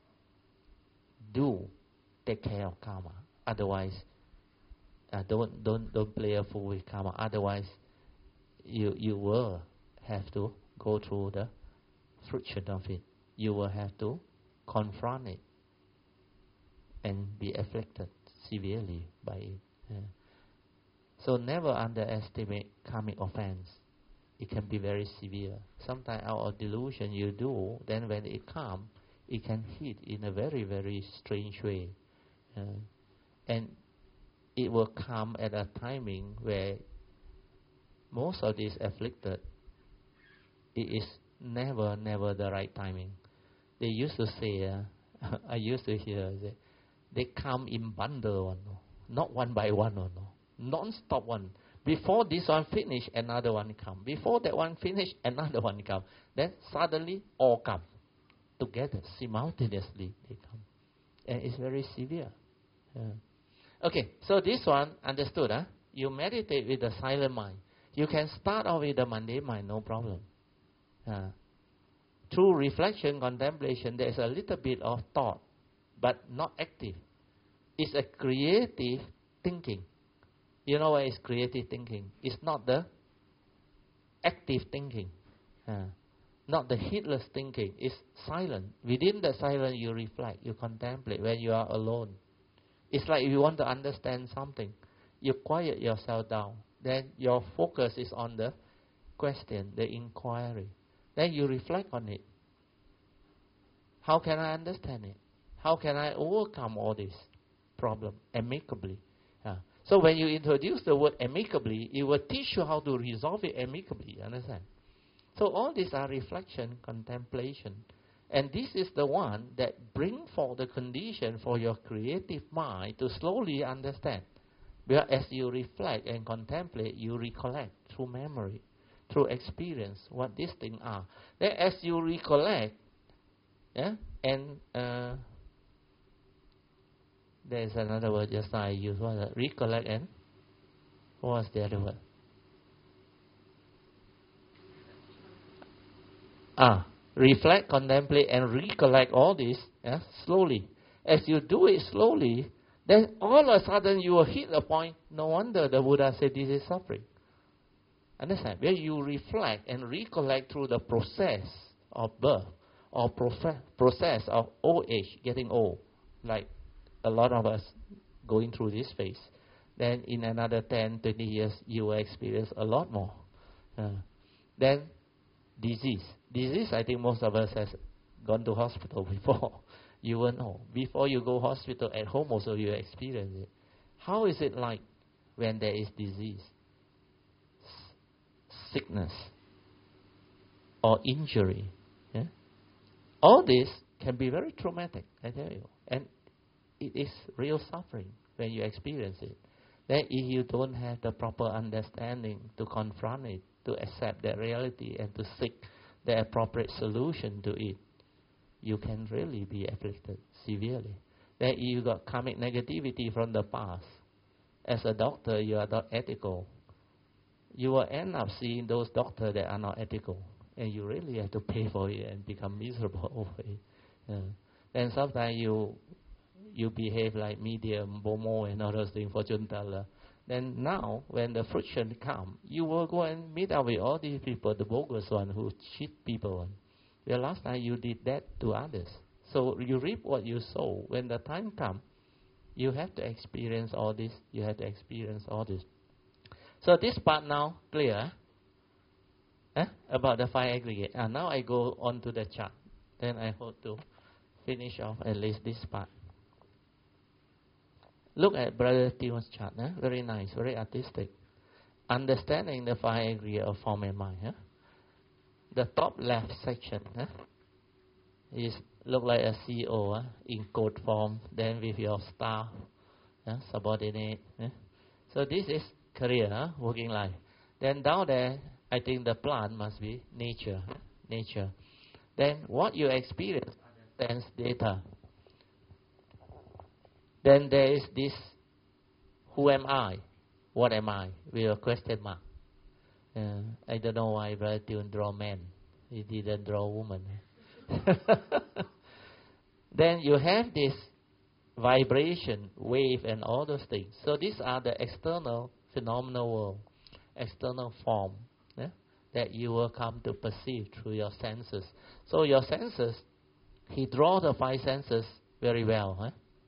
Do take care of karma. Otherwise, don't play a fool with karma. Otherwise, you will have to go through the friction of it. You will have to confront it and be afflicted severely by it. So never underestimate karmic offense. it can be very severe. Sometimes out of delusion you do, then when it comes, it can hit in a very, very strange way. And it will come at a timing where most of these afflicted, it is never the right timing. They used to say, I used to hear, they come in bundle, not one by one, non-stop one. Before this one finish, another one come. Before that one finish, another one come. Then suddenly all come together, simultaneously they come. And it's very severe. Okay, so this one, understood, huh? You meditate with the silent mind. You can start off with the mundane mind, no problem. Through reflection, contemplation, there is a little bit of thought, but not active. It's a creative thinking. You know what is creative thinking? It's not the active thinking, not the heedless thinking. It's silent. Within the silence, you reflect, you contemplate when you are alone. It's like if you want to understand something, you quiet yourself down. Then your focus is on the question, the inquiry. Then you reflect on it. How can I understand it? How can I overcome all this problem amicably? So when you introduce the word amicably, it will teach you how to resolve it amicably. Understand? So all these are reflection, contemplation. And this is the one that brings forth the condition for your creative mind to slowly understand. Because as you reflect and contemplate, you recollect through memory, through experience, what these things are. Then as you recollect, and there is another word just now I use. What? Recollect and what was the other word? Reflect, contemplate, and recollect all this slowly. As you do it slowly, then all of a sudden you will hit a point. No wonder the Buddha said this is suffering. Understand? Where you reflect and recollect through the process of birth or process of old age, getting old, like a lot of us going through this phase. Then in another 10, 20 years, you will experience a lot more. Then disease. Disease, I think most of us has gone to hospital before. You will know. Before you go hospital, at home also you experience it. How is it like when there is disease, sickness, or injury? All this can be very traumatic, I tell you. And it is real suffering when you experience it. Then if you don't have the proper understanding to confront it, to accept that reality and to seek the appropriate solution to it, you can really be afflicted severely. Then if you got karmic negativity from the past, as a doctor you are not ethical, you will end up seeing those doctors that are not ethical, and you really have to pay for it and become miserable over it. Then sometimes you behave like medium, bomo, and all those things, fortune teller. Then now, when the friction comes, you will go and meet up with all these people, the bogus one who cheat people. Well, last time you did that to others. So you reap what you sow. When the time comes, you have to experience all this. You have to experience all this. So this part now clear about the five aggregate. Now I go on to the chart. Then I hope to finish off at least this part. Look at Brother Tio's chart. Very nice, very artistic. Understanding the five aggregate of form and mind. The top left section is look like a CEO in code form, then with your staff, subordinate. So this is career, working life. Then down there, I think the plant must be nature. Nature. Then what you experience are the sense data. Then there is this, who am I? What am I? With a question mark. I don't know why Brother Tune draw man. He didn't draw woman. Then you have this vibration, wave, and all those things. So these are the external phenomenal world, external form that you will come to perceive through your senses. So your senses, he draw the five senses very well.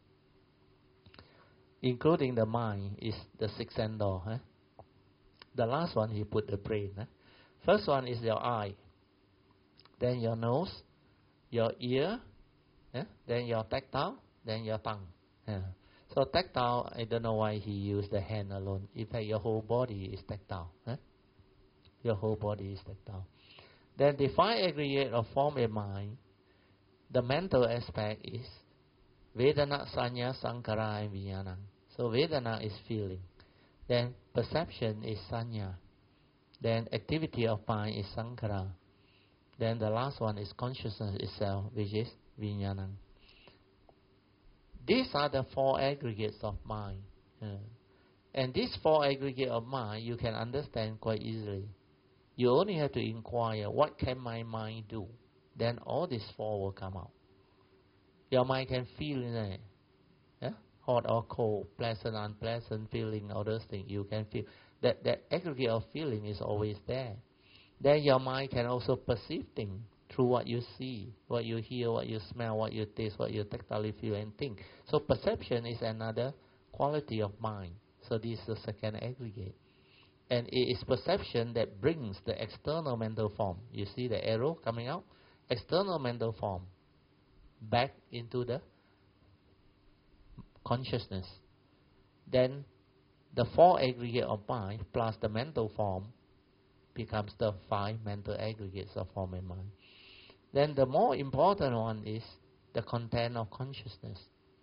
Including the mind is the sixth sense door. The last one he put the brain. First one is your eye, then your nose, your ear, then your tactile, then your tongue. So tactile, I don't know why he used the hand alone. In fact, your whole body is tactile. Your whole body is tactile. Then the five aggregate of form and mind, the mental aspect is Vedana, Sanya, Sankara, and Vijnana. So Vedana is feeling. Then perception is Sanya. Then activity of mind is Sankara. Then the last one is consciousness itself, which is Vijnana. These are the four aggregates of mind. And these four aggregates of mind you can understand quite easily. You only have to inquire, what can my mind do? Then all these four will come out. Your mind can feel in it. Hot or cold, pleasant, unpleasant feeling, all those things you can feel. That aggregate of feeling is always there. Then your mind can also perceive things through what you see, what you hear, what you smell, what you taste, what you tactily feel and think. So perception is another quality of mind. So this is the second aggregate. And it is perception that brings the external mental form. You see the arrow coming out? External mental form back into the consciousness. Then the four aggregate of mind plus the mental form becomes the five mental aggregates of form and mind. Then the more important one is the content of consciousness.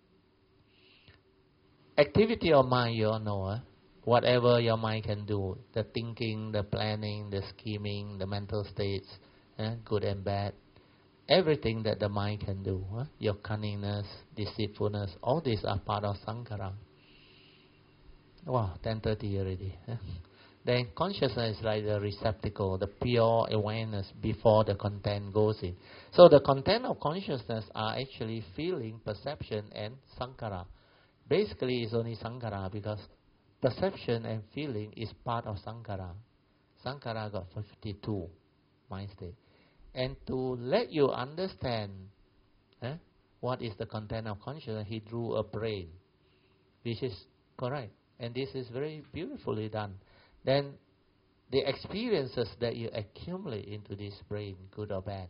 Activity of mind, you all know, whatever your mind can do, the thinking, the planning, the scheming, the mental states, good and bad, everything that the mind can do, your cunningness, deceitfulness, all these are part of Sankara. Wow, 10:30 already. Then consciousness is like the receptacle, the pure awareness before the content goes in. So the content of consciousness are actually feeling, perception and Sankara. Basically it's only Sankara because perception and feeling is part of Sankara. Sankara got 52 mind state. And to let you understand what is the content of consciousness, he drew a brain, which is correct. And this is very beautifully done. Then the experiences that you accumulate into this brain, good or bad,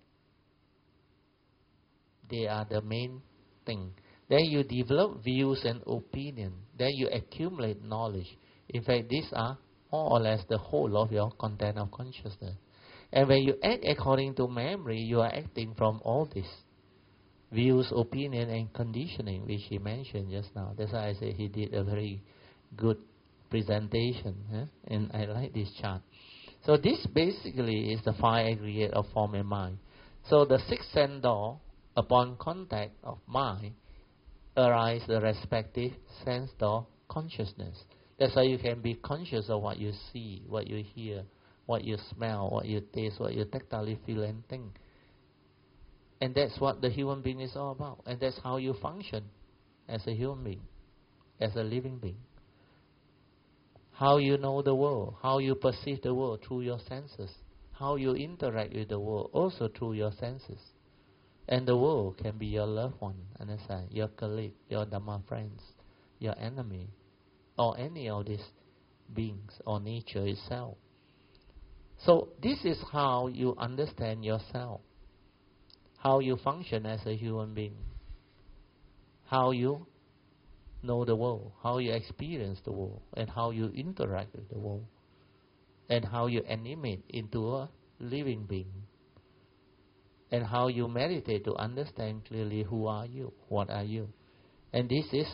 they are the main thing. Then you develop views and opinion. Then you accumulate knowledge. In fact, these are more or less the whole of your content of consciousness. And when you act according to memory, you are acting from all this. Views, opinion, and conditioning, which he mentioned just now. That's why I say he did a very good presentation, and I like this chart. So this basically is the five aggregate of form and mind. So the sixth sense door, upon contact of mind, arise the respective sense door consciousness. That's why you can be conscious of what you see, what you hear, what you smell, what you taste, what you tactily feel and think. And that's what the human being is all about. And that's how you function as a human being, as a living being. How you know the world, how you perceive the world through your senses, how you interact with the world also through your senses. And the world can be your loved one, understand? Your colleague, your Dhamma friends, your enemy, or any of these beings or nature itself. So this is how you understand yourself, how you function as a human being, how you know the world, how you experience the world, and how you interact with the world, and how you animate into a living being, and how you meditate to understand clearly who are you, what are you. And this is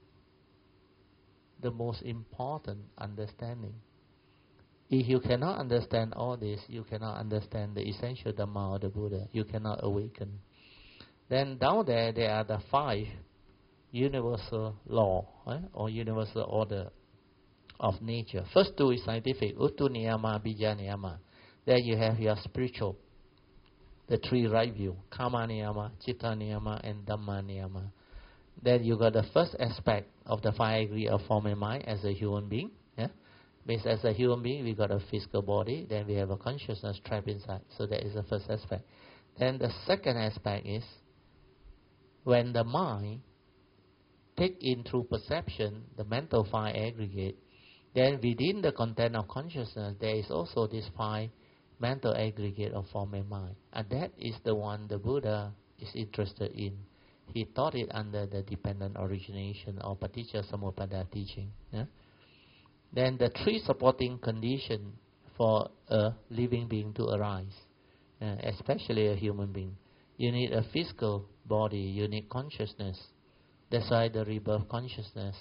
the most important understanding. If you cannot understand all this, you cannot understand the essential Dhamma of the Buddha. You cannot awaken. Then down there are the five universal law or universal order of nature. First two is scientific, Uttu Niyama, Bija Niyama. Then you have your spiritual, the three right view, Kama Niyama, Chitta Niyama, and Dhamma Niyama. Then you got the first aspect of the five aggregate of form and mind as a human being. Means as a human being, we got a physical body, then we have a consciousness trapped inside. So that is the first aspect. Then the second aspect is when the mind take in through perception the mental five aggregate, then within the content of consciousness there is also this five mental aggregate of form and mind. And that is the one the Buddha is interested in. He taught it under the dependent origination or Paticca Samuppada teaching. Yeah? Then the three supporting conditions for a living being to arise, especially a human being. You need a physical body, you need consciousness. That's why the rebirth consciousness,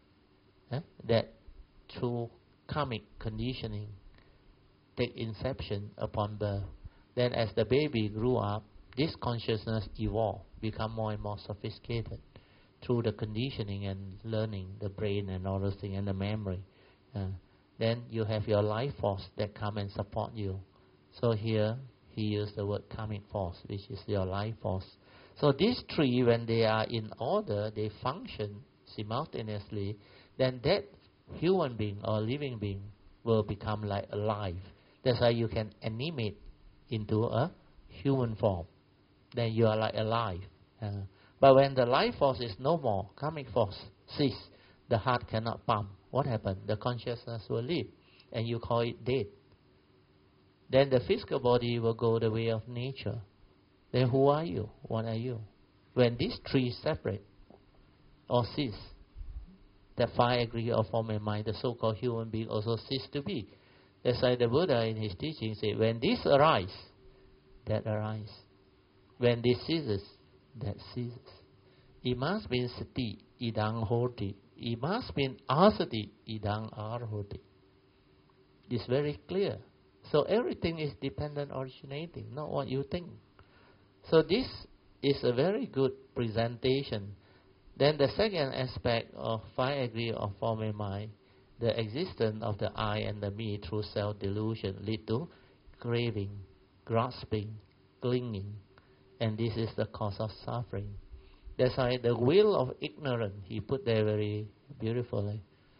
that through karmic conditioning, take inception upon birth. Then as the baby grew up, this consciousness evolved, become more and more sophisticated through the conditioning and learning, the brain and all those things, and the memory. Then you have your life force that come and support you. So here he used the word karmic force, which is your life force. So these three, when they are in order, they function simultaneously, then that human being or living being will become like alive. That's why you can animate into a human form. Then you are like alive. But when the life force is no more, karmic force cease, the heart cannot pump. What happened? The consciousness will leave, and you call it dead. Then the physical body will go the way of nature. Then who are you? What are you? When these three separate or cease, the five aggregate of form and mind, the so-called human being also cease to be. That's why the Buddha in his teaching said, when this arise, that arise. When this ceases, that ceases. It must be sati, idang hoti. It must be asati, idang arhoti. It's very clear. So everything is dependent originating, not what you think. So this is a very good presentation. Then the second aspect of five aggregate of form and mind, the existence of the I and the me through self-delusion lead to craving, grasping, clinging, and this is the cause of suffering. That's why the wheel of ignorance, he put there very beautifully.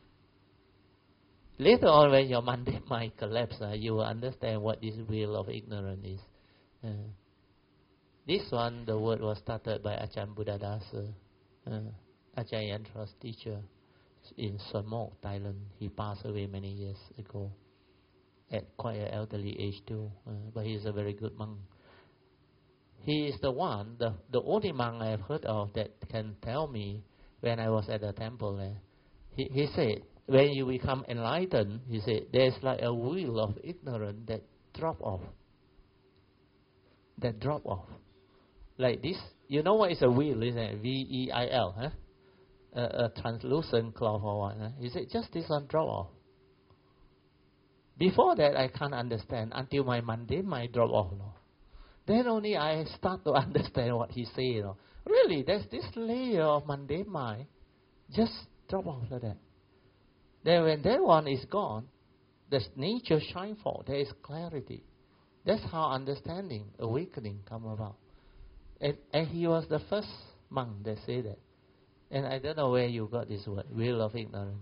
Later on, when your mundane mind collapses, you will understand what this wheel of ignorance is. This one, the word was started by Ajahn Buddhadasa, Ajahn Yantra's teacher in Son Mok, Thailand. He passed away many years ago at quite an elderly age too, but he is a very good monk. He is the one, the only monk I have heard of that can tell me when I was at the temple there. He said, when you become enlightened, he said, there's like a wheel of ignorance that drop off. That drop off. Like this. You know what is a wheel, isn't it? V-E-I-L, a translucent cloth or what. He said, just this one drop off. Before that, I can't understand until my mundane mind drop off. No? Then only I start to understand what he said. No? Really, there's this layer of mundane mind just drop off like that. Then when that one is gone, the nature shine forth. There is clarity. That's how understanding, awakening come about. And he was the first monk that said that. And I don't know where you got this word, wheel of ignorance.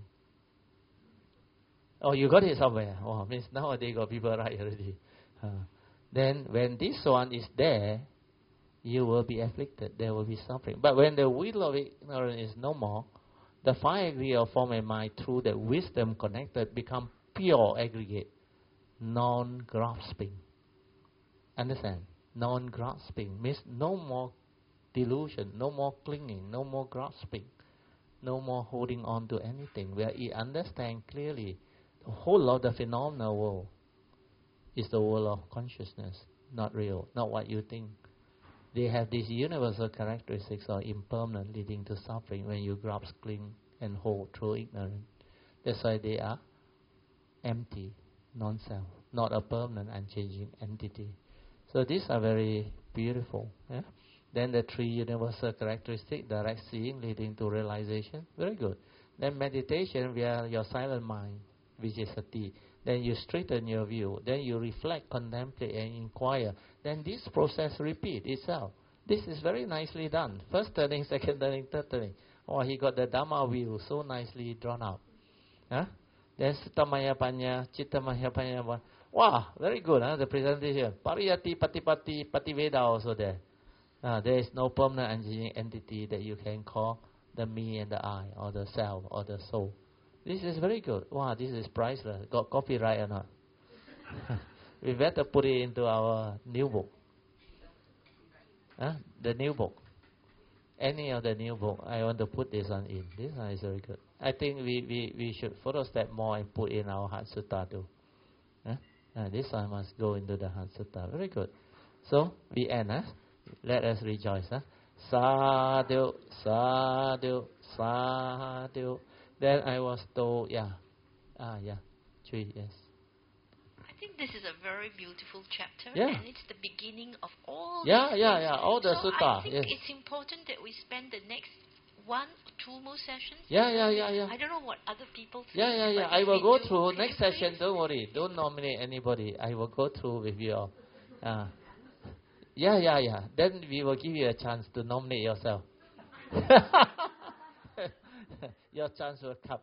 Oh, you got it somewhere. Oh, means nowadays got people write already. Then when this one is there, you will be afflicted. There will be suffering. But when the wheel of ignorance is no more, the five aggregate of form and mind through the wisdom connected become pure aggregate, non-grasping. Understand? Non-grasping means no more delusion, no more clinging, no more grasping, no more holding on to anything. Where you understand clearly the whole of the phenomenal world is the world of consciousness, not real, not what you think. They have these universal characteristics of impermanent leading to suffering when you grasp, cling, and hold through ignorance. That's why they are empty, non-self, not a permanent, unchanging entity. So these are very beautiful. Yeah? Then the three universal characteristics, direct seeing leading to realization, very good. Then meditation via your silent mind, which is sati. Then you straighten your view. Then you reflect, contemplate, and inquire. Then this process repeats itself. This is very nicely done. First turning, second turning, third turning. Oh, he got the Dhamma wheel so nicely drawn out. Huh? Then Suttamaya Panya, Chittamaya Panya. Wow, very good, the presentation. Pariyati, Patipati, Pativeda also there. There is no permanent unchanging entity that you can call the me and the I, or the self, or the soul. This is very good. Wow, this is priceless. Got copyright or not? We better put it into our new book. The new book. Any of the new book, I want to put this one in. This one is very good. I think we should follow step more and put in our Heart Sutta too. This one must go into the Heart Sutta. Very good. So we end. Let us rejoice. Sadhu, sadhu, sadhu. Then I was told, Chui, yes. I think this is a very beautiful chapter, Yeah. and it's the beginning of all. All the so sutta. I think Yes. it's important that we spend the next 1 or 2 more sessions. Yeah. I don't know what other people think. Yeah. but I if will we go do, through can next you session. please? Don't worry. Don't nominate anybody. I will go through with you all. Yeah. Then we will give you a chance to nominate yourself. Your chance will come.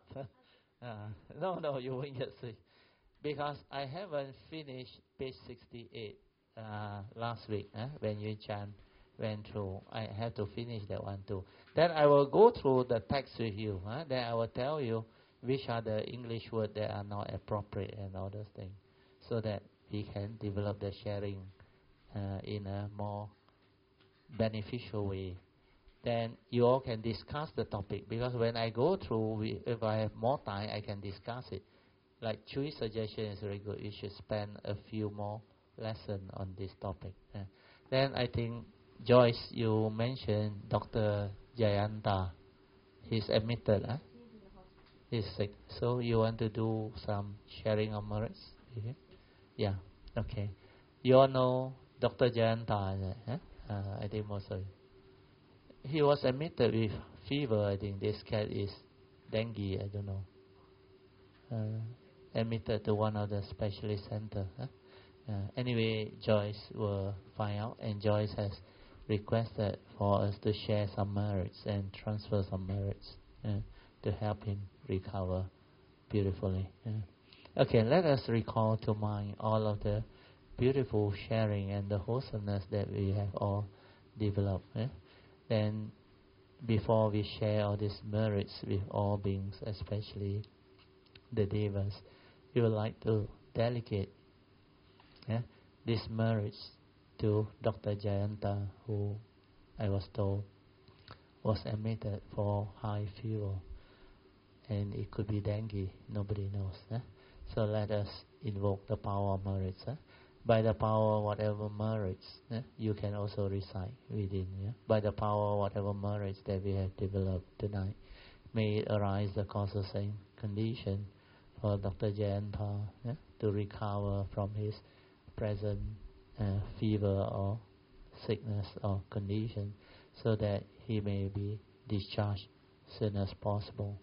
No, you won't get sick. Because I haven't finished page 68 last week when you Chan went through. I have to finish that one too. Then I will go through the text with you. Then I will tell you which are the English words that are not appropriate and all those things, so that we can develop the sharing in a more beneficial way. Then you all can discuss the topic, because when I go through, if I have more time, I can discuss it. Like Chui's suggestion is very good. You should spend a few more lessons on this topic. Then I think, Joyce, you mentioned Dr. Jayanta. He's admitted. He's sick. So you want to do some sharing of merits? Yeah. Okay. You all know Dr. Jayanta, I think most of you. He was admitted with fever. I think this cat is dengue. I don't know. Admitted to one of the specialist center. Anyway, Joyce will find out, and Joyce has requested for us to share some merits and transfer some merits to help him recover beautifully. Okay, let us recall to mind all of the beautiful sharing and the wholesomeness that we have all developed. Then, before we share all these merits with all beings, especially the devas, we would like to delegate these merits to Dr. Jayanta, who I was told was admitted for high fever, and it could be dengue. Nobody knows. So let us invoke the power of merits. By the power of whatever merits, you can also recite within. By the power of whatever merits that we have developed tonight, may it arise the causal same condition for Dr. Jayanta to recover from his present fever or sickness or condition, so that he may be discharged soon as possible.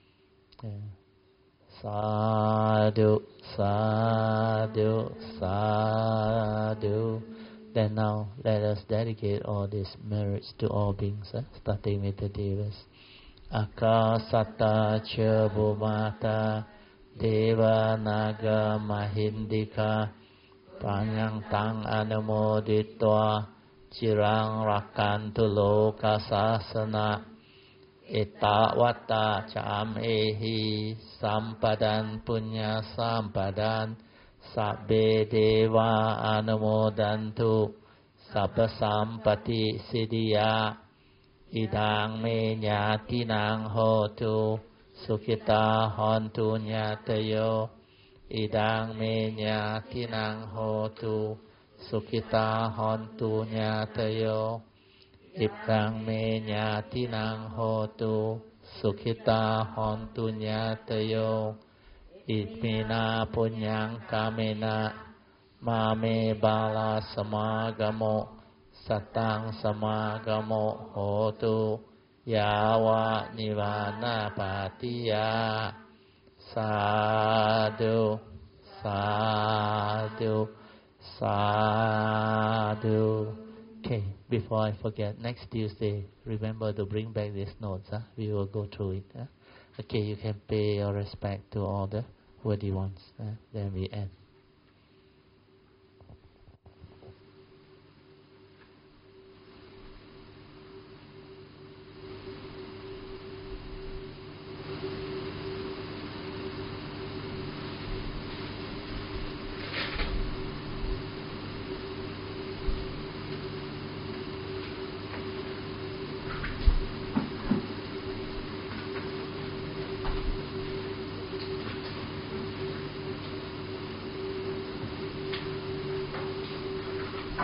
Sadhu, sadhu, sadhu. Then now let us dedicate all these merits to all beings, starting with the devas. Akasata cha bhumata deva naga mahindika panyang tang anumoditva chirang rakantu loka sasana Itawata cham ehi sampadan punya sampadan sabbe deva anumodantu sabba sampati siddhya idang me nyatinang hotu sukhita hontu nyatayo idang me nyatinang hotu sukhita hontu nyatayo Ipang me nyatinang hotu sukhita hontu nyatayo Itmina punyang kamena mame bala samagamo satang samagamo hotu yawa nivana patiya sadhu sadhu sadhu. Okay, before I forget, next Tuesday, remember to bring back these notes. We will go through it. Okay, you can pay your respect to all the worthy ones. Then we end.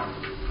come.